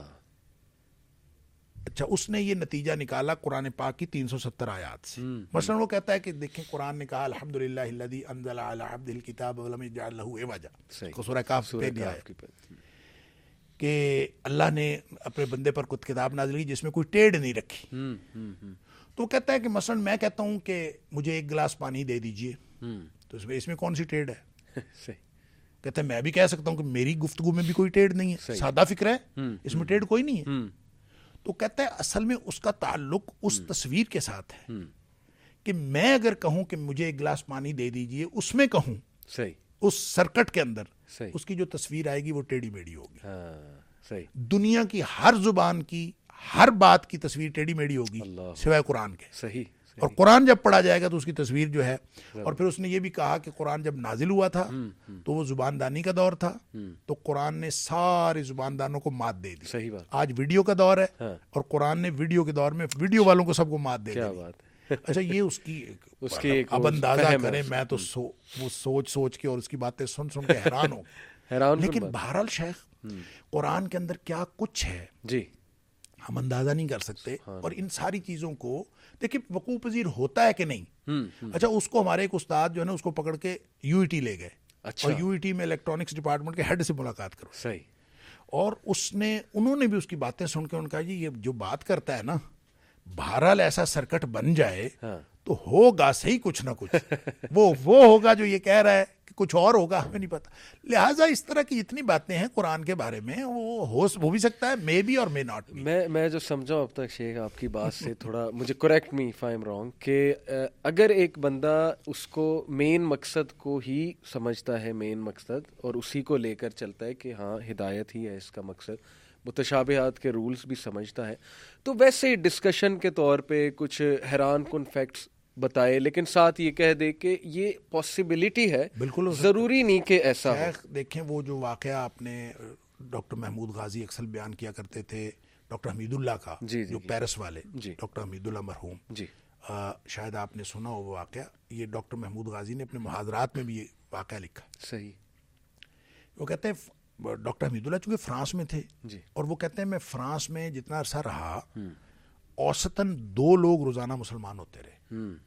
اچھا اس نے یہ نتیجہ نکالا قرآن پاک کی 370 آیات سے. مثلا وہ کہتا ہے کہ دیکھیں قرآن نے کہا الحمدللہ الذی انزل علی عبدہ الکتاب ولم یجعل لہ عوجا، کو سورہ کہف پہ دیا ہے کہ اللہ نے اپنے بندے پر کچھ کتاب نازل کی جس میں کوئی ٹیڑھ نہیں رکھی. تو وہ کہتا ہے کہ مثلا میں کہتا ہوں کہ مجھے ایک گلاس پانی دے دیجئے تو اس میں کون سی ٹیڑھ ہے. کہتا ہے میں بھی کہہ سکتا ہوں کہ میری گفتگو میں بھی کوئی ٹیڑھ نہیں ہے، سادہ فکر ہے، اس میں ٹیڑھ کوئی نہیں ہے. تو کہتا ہے اصل میں اس کا تعلق اس تصویر کے ساتھ ہے کہ میں اگر کہوں کہ مجھے ایک گلاس پانی دے دیجئے، اس میں کہوں اس سرکٹ کے اندر اس کی جو تصویر آئے گی وہ ٹیڑھی میڑھی ہوگی. دنیا کی ہر زبان کی ہر بات کی تصویر ٹیڑھی میڑھی ہوگی سوائے قرآن کے. صحیح. اور قرآن جب پڑھا جائے گا تو اس کی تصویر جو ہے. اور پھر اس نے یہ بھی کہا کہ قرآن جب نازل ہوا تھا تو وہ زباندانی کا دور تھا، تو قرآن نے سارے زباندانوں کو مات دے دی. صحیح بات. آج ویڈیو کا دور ہے اور قرآن نے ویڈیو کے دور میں ویڈیو والوں کو سب کو مات دے دی. کیا بات ہے. اچھا یہ اس کی اب اندازہ کریں، میں تو وہ سوچ کے اور اس کی باتیں سن کے حیران ہوں. لیکن بہرحال شیخ قرآن کے اندر کیا کچھ ہے جی ہم اندازہ نہیں کر سکتے. اور ان ساری چیزوں کو دیکھیں وقوع پذیر ہوتا ہے کہ نہیں. اچھا اس کو ہمارے ایک استاد جو ہے نا اس کو پکڑ کے یو ای ٹی لے گئے. اور یو ای ٹی میں الیکٹرانکس ڈپارٹمنٹ کے ہیڈ سے ملاقات کرو. صحیح. اور انہوں نے بھی اس کی باتیں سن کے ان کا جی یہ جو بات کرتا ہے نا بہرحال ایسا سرکٹ بن جائے تو ہوگا صحیح کچھ نہ کچھ. وہ ہوگا جو یہ کہہ رہا ہے کہ کچھ اور ہوگا, ہمیں نہیں پتا. لہٰذا اس طرح کی جتنی باتیں ہیں قرآن کے بارے میں وہ ہو بھی سکتا ہے, مے بی اور مے ناٹ بی. میں جو سمجھا اب تک شیخ آپ کی بات سے تھوڑا مجھے correct me if I am wrong, کہ اگر ایک بندہ اس کو مین مقصد کو ہی سمجھتا ہے, مین مقصد, اور اسی کو لے کر چلتا ہے کہ ہاں ہدایت ہی ہے اس کا مقصد, متشابہات کے رولز بھی سمجھتا ہے, تو ویسے ڈسکشن کے طور پہ کچھ حیران کن فیکٹس بتائے, لیکن ساتھ یہ کہہ دے کہ یہ پاسبلٹی ہے, بالکل ضروری نہیں کہ ایسا ہو. دیکھیں وہ جو واقعہ آپ نے ڈاکٹر محمود غازی اکثر بیان کیا کرتے تھے, ڈاکٹر حمید اللہ کا, جو پیرس والے ڈاکٹر حمید اللہ مرحوم, شاید آپ نے سنا ہو وہ واقعہ. یہ ڈاکٹر محمود غازی نے اپنے محاضرات میں بھی یہ واقعہ لکھا. صحیح. وہ کہتے ہیں ڈاکٹر حمید اللہ چونکہ فرانس میں تھے, اور وہ کہتے ہیں میں فرانس میں جتنا عرصہ رہا اوسطاً 2 لوگ روزانہ مسلمان ہوتے رہے.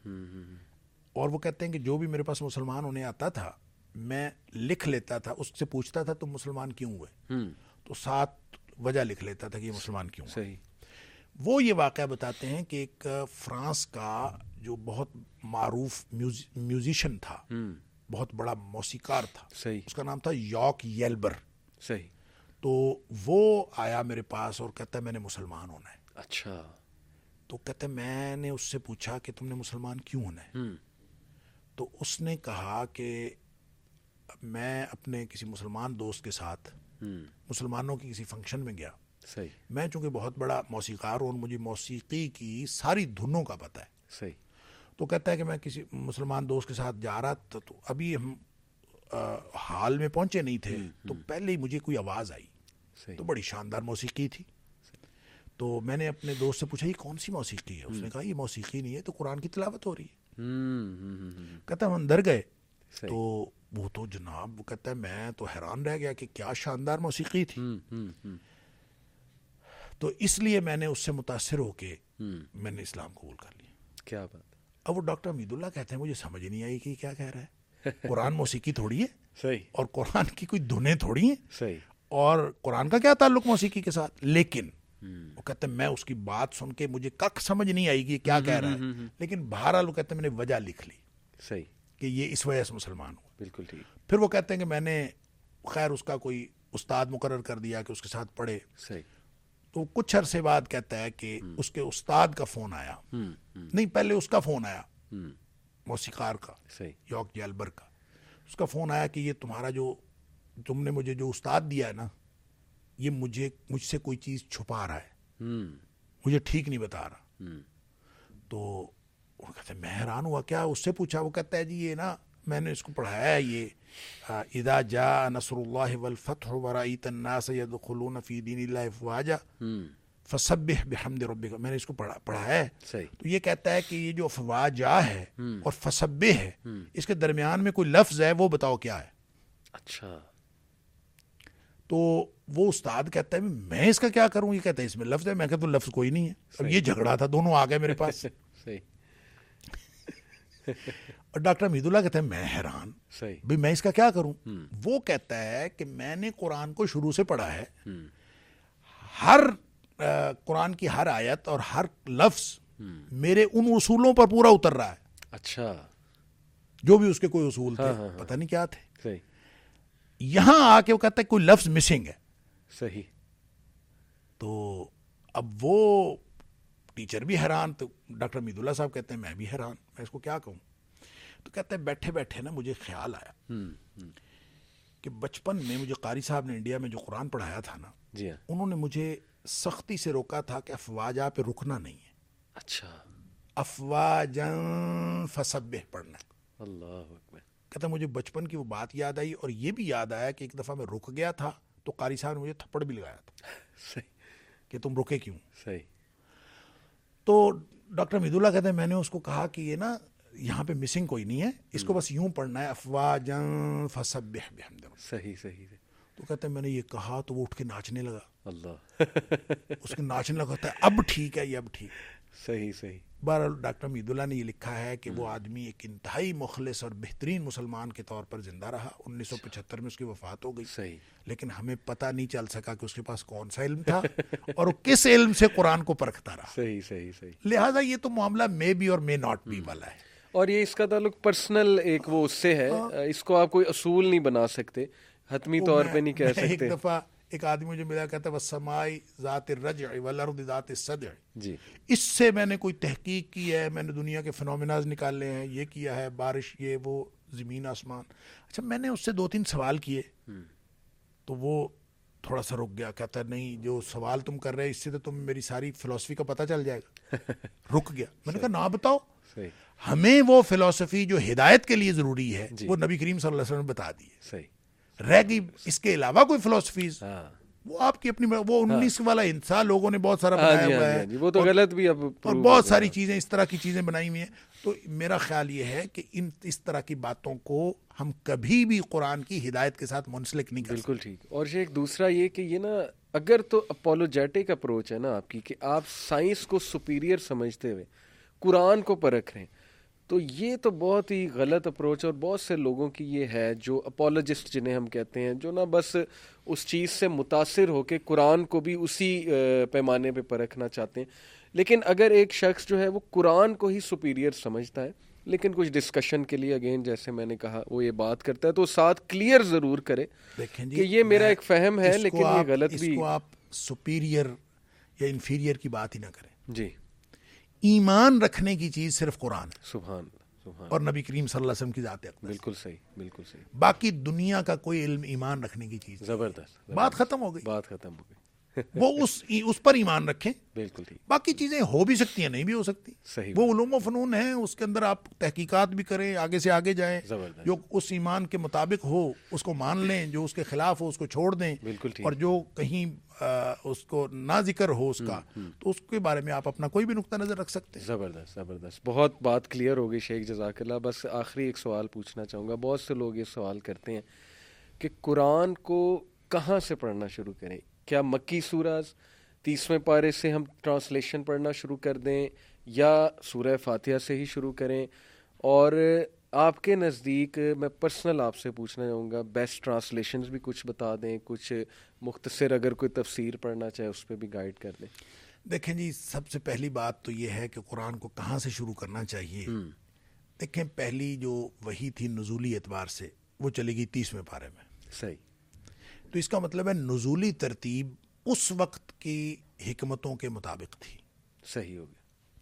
اور وہ کہتے ہیں کہ جو بھی میرے پاس مسلمان ہونے آتا تھا میں لکھ لیتا تھا, اس سے پوچھتا تھا تم مسلمان کیوں ہوئے, تو 7 وجہ لکھ لیتا تھا کہ یہ مسلمان کیوں ہوئے. صحیح. وہ یہ واقعہ بتاتے ہیں کہ ایک فرانس کا جو بہت معروف میوزیشین تھا, بہت بڑا موسیقار تھا, اس کا نام تھا یاک ییلبر. صحیح. تو وہ آیا میرے پاس اور کہتا ہے میں نے مسلمان ہونا ہے. اچھا. تو کہتے ہیں میں نے اس سے پوچھا کہ تم نے مسلمان کیوں ہونا ہے, تو اس نے کہا کہ میں اپنے کسی مسلمان دوست کے ساتھ مسلمانوں کی کسی فنکشن میں گیا. صحیح. میں چونکہ بہت بڑا موسیقار ہوں اور مجھے موسیقی کی ساری دھنوں کا پتہ ہے. صحیح. تو کہتا ہے کہ میں کسی مسلمان دوست کے ساتھ جا رہا تھا, تو ابھی ہم حال میں پہنچے نہیں تھے, تو پہلے ہی مجھے کوئی آواز آئی. تو بڑی شاندار موسیقی تھی. تو میں نے اپنے دوست سے پوچھا یہ کون سی موسیقی ہے, اس نے کہا یہ موسیقی نہیں ہے, تو قرآن کی تلاوت ہو رہی ہے. کہتا ہم اندر گئے تو وہ تو جناب, وہ کہتا ہے میں تو حیران رہ گیا کہ کیا شاندار موسیقی تھی. تو اس لیے میں نے اس سے متاثر ہو کے میں نے اسلام قبول کر لیا. کیا بات. اب وہ ڈاکٹر حمید اللہ کہتے ہیں مجھے سمجھ نہیں آئی کہ کیا کہہ رہا ہے. قرآن موسیقی تھوڑی ہے. صحیح. اور قرآن کی کوئی دھنیں تھوڑی ہیں. صحیح. اور قرآن کا کیا تعلق موسیقی کے ساتھ. لیکن وہ کہتے ہیں میں اس کی بات سن کے مجھے کک سمجھ نہیں آئی کہ کیا کہہ رہا ہے, لیکن بہرحال وہ کہتے ہیں میں نے وجہ لکھ لی. صحیح. کہ یہ اس وجہ سے مسلمان ہوا. بالکل ٹھیک. پھر وہ کہتے ہیں کہ میں نے خیر اس کا کوئی استاد مقرر کر دیا کہ اس کے ساتھ پڑھے. صحیح. تو کچھ عرصے بعد کہتا ہے کہ اس کے استاد کا فون آیا, نہیں پہلے اس کا فون آیا, موسیقار کا, یاک ییلبر کا. اس کا فون آیا کہ یہ تمہارا جو تم نے مجھے جو استاد دیا ہے نا, یہ مجھ سے کوئی چیز چھپا رہا ہے, مجھے ٹھیک نہیں بتا رہا. تو وہ کہتے ہیں میں حیران ہوا, کیا اس سے پوچھا. وہ کہتا ہے جی یہ نا میں نے اس کو پڑھایا ہے, یہ اذا جاء نصر اللہ والفتح ورأیت الناس يدخلون فی دین اللہ افواجا فسبح بحمد ربک. میں نے اس کو پڑھایا ہے. تو یہ کہتا ہے کہ یہ جو افواجا ہے اور فسبح ہے, اس کے درمیان میں کوئی لفظ ہے, وہ بتاؤ کیا ہے. اچھا. تو وہ استاد کہتا ہے میں اس کا کیا کروں. یہ کہتا ہے اس میں لفظ ہے. میں کہتا ہوں لفظ کوئی نہیں ہے. اب یہ جھگڑا تھا, دونوں آ گئے میرے پاس. اور ڈاکٹر حمید اللہ کہتے ہیں میں حیران بھئی میں اس کا کیا کروں. وہ کہتا ہے کہ میں نے قرآن کو شروع سے پڑھا ہے, ہر قرآن کی ہر آیت اور ہر لفظ میرے ان اصولوں پر پورا اتر رہا ہے. اچھا. جو بھی اس کے کوئی اصول تھے, پتہ نہیں کیا تھے. یہاں آ کے وہ کہتا ہے کوئی لفظ مسنگ ہے. صحیح. تو اب وہ ٹیچر بھی حیران. تو ڈاکٹر حمید اللہ صاحب کہتے ہیں میں بھی حیران, میں اس کو کیا کہوں. تو کہتے ہیں بیٹھے بیٹھے نا مجھے خیال آیا کہ بچپن میں مجھے قاری صاحب نے انڈیا میں جو قرآن پڑھایا تھا نا, انہوں نے مجھے سختی سے روکا تھا کہ افواجا پہ رکنا نہیں ہے. اچھا. افواجن فسبح پڑھنا. اللہ اکبر. کہتا مجھے بچپن کی وہ بات یاد آئی, اور یہ بھی یاد آیا کہ ایک دفعہ میں رک گیا تھا تو قاری صاحب نے مجھے تھپڑ بھی لگایا تھا. صحیح. کہ تم رکے کیوں. صحیح. تو ڈاکٹر حمید اللہ کہتے ہیں میں نے اس کو کہا کہ یہ نا یہاں پہ مسنگ کوئی نہیں ہے, اس کو بس یوں پڑھنا ہے افواجن فسبح بحمد ربک. صحیح صحیح. تو کہتے ہیں میں نے یہ کہا تو وہ اٹھ کے ناچنے لگا. اللہ. اس کے ناچنے لگا. اب ٹھیک ہے یہ, اب ٹھیک. صحیح صحیح. بہرحال ڈاکٹر حمید اللہ نے یہ لکھا ہے کہ وہ آدمی ایک انتہائی مخلص اور بہترین مسلمان کے طور پر زندہ رہا. 1975 میں اس کی وفات ہو گئی. صحیح. لیکن ہمیں پتہ نہیں چل سکا کہ اس کے پاس کون سا علم تھا اور وہ کس علم سے قرآن کو پرکھتا رہا. صحیح صحیح صحیح. لہٰذا یہ تو معاملہ مے بی اور مے ناٹ بی والا ہے. اور یہ اس کا تعلق پرسنل ایک وہ اس سے ہے, اس کو آپ کوئی اصول نہیں بنا سکتے, حتمی طور پہ نہیں کہہ سکتے. ایک دفعہ ایک آدمی مجھے ملا کہتا ہے والسماء ذات الرجع والارض ذات الصدع. جی. اس سے میں نے کوئی تحقیق کی ہے, میں نے دنیا کے فنومیناز نکالے ہیں, یہ کیا ہے, بارش, یہ وہ, زمین آسمان. اچھا میں نے اس سے 2-3 سوال کیے تو وہ تھوڑا سا رک گیا. کہتا ہے نہیں, جو سوال تم کر رہے اس سے تو تم میری ساری فلسفی کا پتہ چل جائے گا. رک گیا. میں نے کہا نا بتاؤ. ہمیں وہ فلسفی جو ہدایت کے لیے ضروری ہے وہ نبی کریم صلی اللہ علیہ وسلم نے بتا دی ہے. صحیح. رہ گئی اس کے علاوہ کوئی فلسفیز, وہ آپ کی اپنی, وہ 19 والا انسان لوگوں نے بہت سارا بنایا ہوا ہے, وہ تو غلط بھی, اب اور بہت ساری چیزیں اس طرح کی چیزیں بنائی ہوئی ہیں. تو میرا خیال یہ ہے کہ اس طرح کی باتوں کو ہم کبھی بھی قرآن کی ہدایت کے ساتھ منسلک نہیں کر سکتے. بالکل ٹھیک. اور ایک دوسرا یہ کہ یہ نا, اگر تو اپولوجیٹک اپروچ ہے نا آپ کی, کہ آپ سائنس کو سپیریئر سمجھتے ہوئے قرآن کو پرکھ رہے ہیں, تو یہ تو بہت ہی غلط اپروچ. اور بہت سے لوگوں کی یہ ہے جو اپولوجسٹ جنہیں ہم کہتے ہیں, جو نا بس اس چیز سے متاثر ہو کے قرآن کو بھی اسی پیمانے پہ پرکھنا چاہتے ہیں. لیکن اگر ایک شخص جو ہے وہ قرآن کو ہی سپیریئر سمجھتا ہے, لیکن کچھ ڈسکشن کے لیے اگین جیسے میں نے کہا وہ یہ بات کرتا ہے, تو ساتھ کلیئر ضرور کرے کہ یہ میرا ایک فہم ہے, لیکن یہ غلط بھی. اس کو آپ سپیریئر یا انفیریئر کی بات ہی نہ کریں. جی. ایمان رکھنے کی چیز صرف قرآن ہے. سبحان سبحان. اور نبی کریم صلی اللہ علیہ وسلم کی ذات اقدس. بالکل صحیح, بالکل صحیح. باقی دنیا کا کوئی علم ایمان رکھنے کی چیز. زبردست. بات ختم ہو گئی. بات ختم ہو گئی. وہ اس پر ایمان رکھیں. بالکل ٹھیک. باقی چیزیں ہو بھی سکتی ہیں, نہیں بھی ہو سکتی. صحیح. وہ علوم و فنون ہیں, اس کے اندر آپ تحقیقات بھی کریں, آگے سے آگے جائیں, جو اس ایمان کے مطابق ہو اس کو مان لیں, جو اس کے خلاف ہو اس کو چھوڑ دیں. بالکل ٹھیک. اور جو کہیں اس کو نہ ذکر ہو اس کا, تو اس کے بارے میں آپ اپنا کوئی بھی نقطہ نظر رکھ سکتے ہیں. زبردست زبردست. بہت بات کلیئر ہو گئی شیخ, جزاک اللہ. بس آخری ایک سوال پوچھنا چاہوں گا. بہت سے لوگ یہ سوال کرتے ہیں کہ قرآن کو کہاں سے پڑھنا شروع کریں. کیا مکی سورز 30ویں پارے سے ہم ٹرانسلیشن پڑھنا شروع کر دیں, یا سورہ فاتحہ سے ہی شروع کریں؟ اور آپ کے نزدیک میں پرسنل آپ سے پوچھنا چاہوں گا, بیسٹ ٹرانسلیشنز بھی کچھ بتا دیں, کچھ مختصر اگر کوئی تفسیر پڑھنا چاہے اس پہ بھی گائیڈ کر دیں. دیکھیں جی, سب سے پہلی بات تو یہ ہے کہ قرآن کو کہاں سے شروع کرنا چاہیے. دیکھیں, پہلی جو وحی تھی نزولی اعتبار سے وہ چلے گی 30ویں پارے میں. صحیح. تو اس کا مطلب ہے نزولی ترتیب اس وقت کی حکمتوں کے مطابق تھی. صحیح ہو گیا.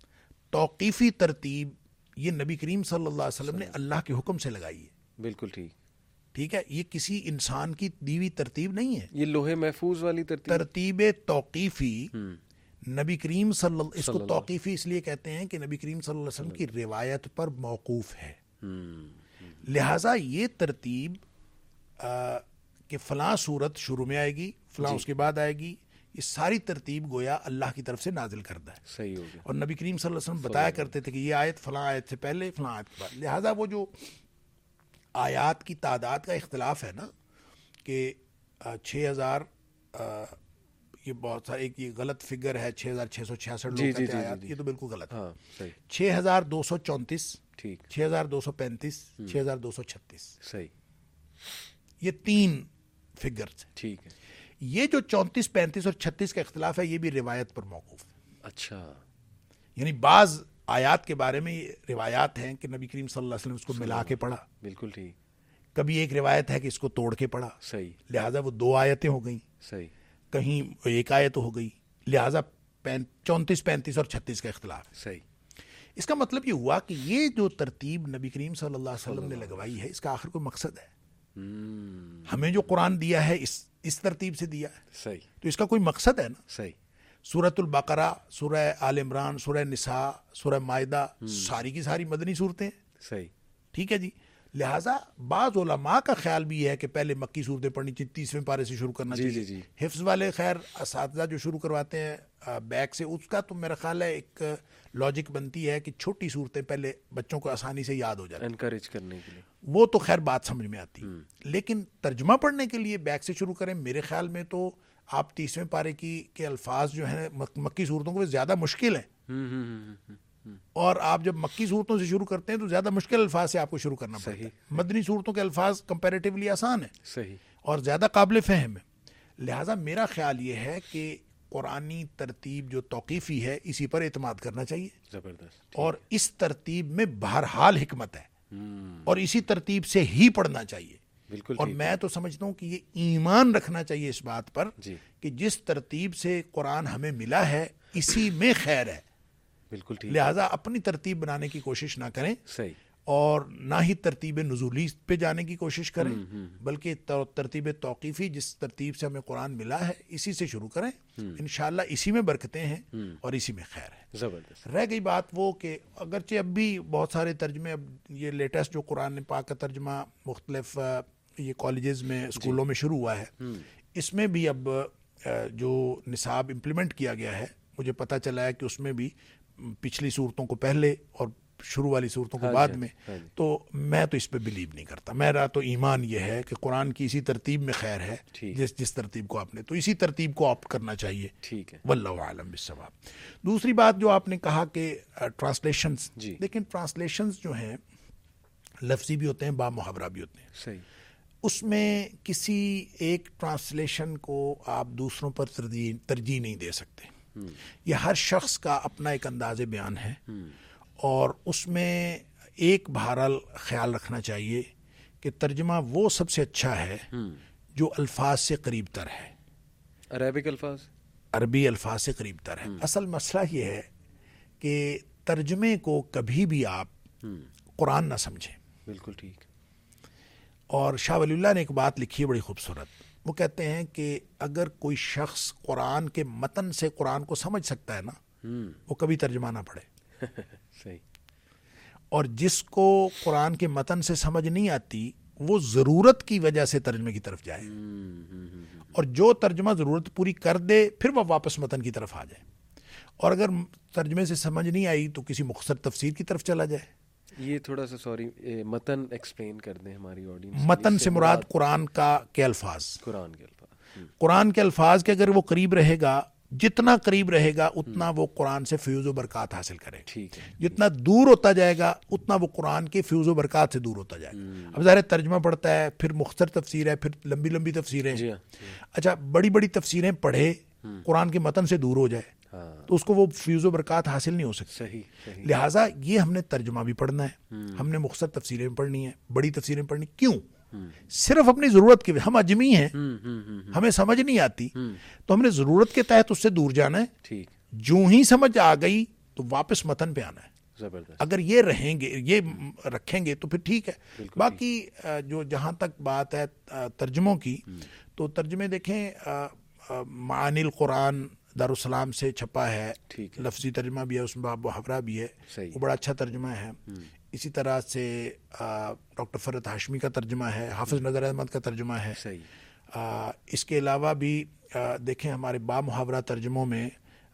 توقیفی ترتیب یہ نبی کریم صلی اللہ علیہ وسلم نے اللہ کے حکم سے لگائی ہے. بالکل ٹھیک. ٹھیک ہے, یہ کسی انسان کی دیوی ترتیب نہیں ہے. یہ لوح محفوظ والی ترتیب توقیفی نبی کریم صلی اللہ, اس کو توقیفی اس لیے کہتے ہیں کہ نبی کریم صلی اللہ علیہ وسلم کی روایت پر موقوف ہے. لہٰذا یہ ترتیب کہ فلاں صورت شروع میں آئے گی, فلاں اس کے بعد آئے گی, یہ ساری ترتیب گویا اللہ کی طرف سے نازل کردہ ہے. صحیح ہو گیا. اور نبی کریم صلی اللہ علیہ وسلم بتایا کرتے تھے کہ یہ آیت فلاں آیت سے پہلے, فلاں آیت کے بعد. لہٰذا وہ جو آیات کی تعداد کا اختلاف ہے نا, کہ 6000, یہ بہت سارا ایک یہ غلط فگر ہے, 6666 لوگ کہتے ہیں آیات, یہ تو بالکل غلط ہے. 6234, 6235, 6236. صحیح. یہ 3 فگرز ہیں. ٹھیک ہے. یہ جو 34, 35 اور 36 کا اختلاف ہے, یہ بھی روایت پر موقوف ہے. اچھا. یعنی بعض آیات کے بارے میں روایات ہیں کہ نبی کریم صلی اللہ علیہ وسلم اس کو ملا کے پڑھا. بالکل ٹھیک. کبھی ایک روایت ہے کہ اس کو توڑ کے پڑھا. صحیح. لہٰذا وہ 2 آیتیں ہو گئیں. صحیح. کہیں 1 آیت ہو گئی. لہٰذا 34, 35 اور 36 کا اختلاف ہے. صحیح. اس کا مطلب یہ ہوا کہ یہ جو ترتیب نبی کریم صلی اللہ علیہ وسلم نے لگوائی ہے, اس کا آخر کوئی مقصد ہے. ہمیں جو قرآن دیا ہے اس ترتیب سے دیا ہے. صحیح. تو اس کا کوئی مقصد ہے نا. صحیح. سورۃ البقرہ, سورہ آل عمران, سورہ نساء, سورہ مائدہ, ساری کی ساری مدنی صورتیں. صحیح. ٹھیک ہے جی. لہٰذا بعض علماء کا خیال بھی ہے کہ پہلے مکی صورتیں پڑھنی چاہیے, 30ویں پارے سے شروع کرنا چاہیے. جی. حفظ والے خیر اساتذہ جو شروع کرواتے ہیں بیک سے, اس کا تو میرا خیال ہے ایک لاجک بنتی ہے کہ چھوٹی صورتیں پہلے بچوں کو آسانی سے یاد ہو جائیں, انکریج کرنے کے لیے. وہ تو خیر بات سمجھ میں آتی. لیکن ترجمہ پڑھنے کے لیے بیک سے شروع کریں. میرے خیال میں تو آپ 30ویں پارے کے الفاظ جو ہیں مکی صورتوں کو زیادہ مشکل ہیں, اور آپ جب مکی صورتوں سے شروع کرتے ہیں تو زیادہ مشکل الفاظ سے آپ کو شروع کرنا پڑتا ہے. مدنی صورتوں کے الفاظ کمپیریٹیولی آسان ہیں صحیح اور زیادہ قابل فہم ہے. لہٰذا میرا خیال یہ ہے کہ قرآنی ترتیب جو توقیفی ہے اسی پر اعتماد کرنا چاہیے. زبردست. اور اس ترتیب میں بہرحال حکمت ہے اور اسی ترتیب سے ہی پڑھنا چاہیے. بالکل. اور میں تو سمجھتا ہوں کہ یہ ایمان رکھنا چاہیے اس بات پر جی کہ جس ترتیب سے قرآن ہمیں ملا ہے اسی میں خیر ہے. بالکل ٹھیک. لہٰذا اپنی ترتیب بنانے کی کوشش نہ کریں صحیح. اور نہ ہی ترتیب نزولی پہ جانے کی کوشش کریں بلکہ ترتیب توقیفی جس ترتیب سے ہمیں قرآن ملا ہے اسی سے شروع کریں. انشاءاللہ اسی میں برکتیں ہیں اور اسی میں خیر ہے. زبردست. رہ گئی بات وہ کہ اگرچہ اب بھی بہت سارے ترجمے, اب یہ لیٹسٹ جو قرآن پاک کا ترجمہ مختلف یہ کالجز میں اسکولوں میں شروع ہوا ہے, اس میں بھی اب جو نصاب امپلیمنٹ کیا گیا ہے مجھے پتہ چلا ہے کہ اس میں بھی پچھلی صورتوں کو پہلے اور شروع والی صورتوں کو بعد میں. تو میں تو اس پہ بلیو نہیں کرتا. میرا تو ایمان یہ ہے کہ قرآن کی اسی ترتیب میں خیر ہے جس ترتیب کو آپ نے, تو اسی ترتیب کو آپٹ کرنا چاہیے. ٹھیک ہے. واللہ اعلم بالصواب. دوسری بات جو آپ نے کہا کہ ٹرانسلیشنز, لیکن ٹرانسلیشنز جو ہیں لفظی بھی ہوتے ہیں با محاورہ بھی ہوتے ہیں. صحیح. اس میں کسی ایک ٹرانسلیشن کو آپ دوسروں پر ترجیح نہیں دے سکتے. یہ ہر شخص کا اپنا ایک انداز بیان ہے اور اس میں ایک بہرحال خیال رکھنا چاہیے کہ ترجمہ وہ سب سے اچھا ہے جو الفاظ سے قریب تر ہے. عربک الفاظ, عربی الفاظ سے قریب تر ہے. اصل مسئلہ یہ ہے کہ ترجمے کو کبھی بھی آپ قرآن نہ سمجھیں. بالکل ٹھیک. اور شاہ ولی اللہ نے ایک بات لکھی ہے بڑی خوبصورت. وہ کہتے ہیں کہ اگر کوئی شخص قرآن کے متن سے قرآن کو سمجھ سکتا ہے نا, وہ کبھی ترجمہ نہ پڑھے. صحیح. اور جس کو قرآن کے متن سے سمجھ نہیں آتی وہ ضرورت کی وجہ سے ترجمے کی طرف جائے, اور جو ترجمہ ضرورت پوری کر دے پھر وہ واپس متن کی طرف آ جائے. اور اگر ترجمے سے سمجھ نہیں آئی تو کسی مختصر تفسیر کی طرف چلا جائے. یہ تھوڑا سا متن ایکسپلین کر دیں ہماری آڈینس. متن سے مراد قرآن کے الفاظ. قرآن کے الفاظ. قرآن کے الفاظ کے اگر وہ قریب رہے گا, جتنا قریب رہے گا اتنا وہ قرآن سے فیوز و برکات حاصل کرے گا. ٹھیک ہے. جتنا دور ہوتا جائے گا اتنا وہ قرآن کے فیوز و برکات سے دور ہوتا جائے گا. اب ظاہر ترجمہ پڑھتا ہے, پھر مختصر تفسیر ہے, پھر لمبی لمبی تفسیریں. اچھا, بڑی بڑی تفسیریں پڑھے, قرآن کے متن سے دور ہو جائے تو اس کو وہ فیوز و برکات حاصل نہیں ہو سکتی. صحیح. لہٰذا یہ ہم نے ترجمہ بھی پڑھنا ہے, ہم نے مختصر تفسیریں پڑھنی ہیں, بڑی تفسیریں پڑھنی. کیوں؟ صرف اپنی ضرورت کی. ہم اجمی ہیں, ہمیں سمجھ نہیں آتی تو ہم نے ضرورت کے تحت اس سے دور جانا ہے. ٹھیک. جو ہی سمجھ آ گئی تو واپس متن پہ آنا ہے. زبردست. اگر یہ رکھیں گے تو پھر ٹھیک ہے. باقی جو جہاں تک بات ہے ترجموں کی, تو ترجمے دیکھیں, معانی القرآن دارالسلام سے چھپا ہے, لفظی ترجمہ بھی ہے, اس میں باب محاورہ بھی ہے, وہ بڑا اچھا ترجمہ ہے. اسی طرح سے ڈاکٹر فرحت ہاشمی کا ترجمہ ہے, حافظ نظر احمد کا ترجمہ ہے. اس کے علاوہ بھی دیکھیں ہمارے با محاورہ ترجموں میں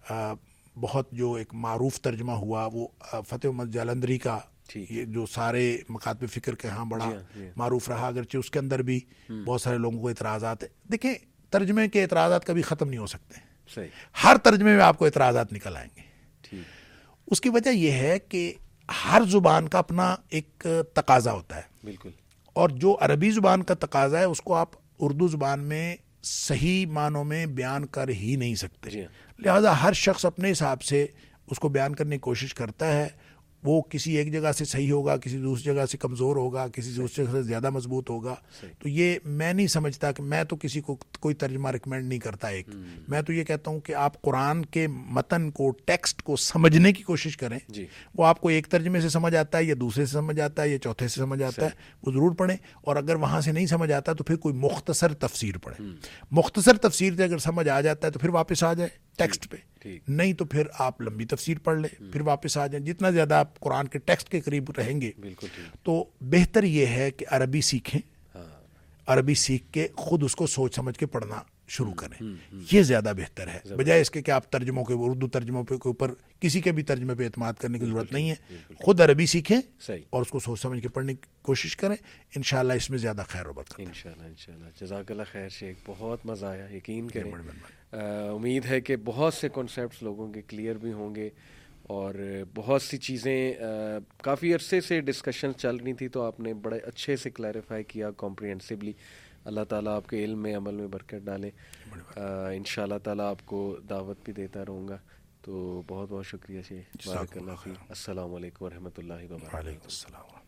بہت جو ایک معروف ترجمہ ہوا وہ فتح محمد جالندری کا, یہ جو سارے مکاتب فکر کے ہاں بڑا معروف رہا, اگرچہ اس کے اندر بھی بہت سارے لوگوں کو اعتراضات ہیں. دیکھیں ترجمے کے اعتراضات کبھی ختم نہیں ہو سکتے. ہر ترجمے میں آپ کو اعتراضات نکل آئیں گے. اس کی وجہ یہ ہے کہ ہر زبان کا اپنا ایک تقاضا ہوتا ہے. بالکل. اور جو عربی زبان کا تقاضا ہے اس کو آپ اردو زبان میں صحیح معنوں میں بیان کر ہی نہیں سکتے. لہذا ہر شخص اپنے حساب سے اس کو بیان کرنے کی کوشش کرتا ہے. وہ کسی ایک جگہ سے صحیح ہوگا, کسی دوسری جگہ سے کمزور ہوگا, کسی دوسری جگہ سے زیادہ مضبوط ہوگا. تو یہ میں نہیں سمجھتا کہ میں تو کسی کو کوئی ترجمہ ریکمینڈ نہیں کرتا. میں تو یہ کہتا ہوں کہ آپ قرآن کے متن کو, ٹیکسٹ کو سمجھنے کی کوشش کریں. وہ آپ کو ایک ترجمے سے سمجھ آتا ہے یا دوسرے سے سمجھ آتا ہے یا چوتھے سے سمجھ آتا ہے, وہ ضرور پڑھیں. اور اگر وہاں سے نہیں سمجھ آتا تو پھر کوئی مختصر تفسیر پڑھیں. مختصر تفسیر سے اگر سمجھ آ جاتا ہے تو پھر واپس آ جائے ٹیکسٹ پہ, نہیں تو پھر آپ لمبی تفسیر پڑھ لیں, پھر واپس آ جائیں. جتنا زیادہ آپ قرآن کے ٹیکسٹ کے قریب رہیں گے تو بہتر یہ ہے کہ عربی سیکھیں. عربی سیکھ کے خود اس کو سوچ سمجھ کے پڑھنا شروع کریں. یہ زیادہ بہتر ہے بجائے اس کے کہ آپ ترجموں کے, اردو ترجموں کے اوپر کسی کے بھی ترجمے پہ اعتماد کرنے کی ضرورت نہیں ہے. خود عربی سیکھیں اور اس کو سوچ سمجھ کے پڑھنے کی کوشش کریں. انشاءاللہ اس میں زیادہ خیر و برکت. انشاءاللہ. جزاک اللہ خیر شیخ, بہت مزہ آیا. یقین کریں, امید ہے کہ بہت سے کنسیپٹس لوگوں کے کلیئر بھی ہوں گے اور بہت سی چیزیں کافی عرصے سے ڈسکشن چل رہی تھی تو آپ نے بڑے اچھے سے کلیریفائی کیا کمپریہنسولی. اللہ تعالیٰ آپ کے علم میں عمل میں برکت ڈالے. ان شاء اللہ تعالیٰ آپ کو دعوت بھی دیتا رہوں گا. تو بہت بہت شکریہ شیخ. بارک اللہ فیک. السلام علیکم ورحمۃ اللہ وبرکاتہ. وعلیکم السلام.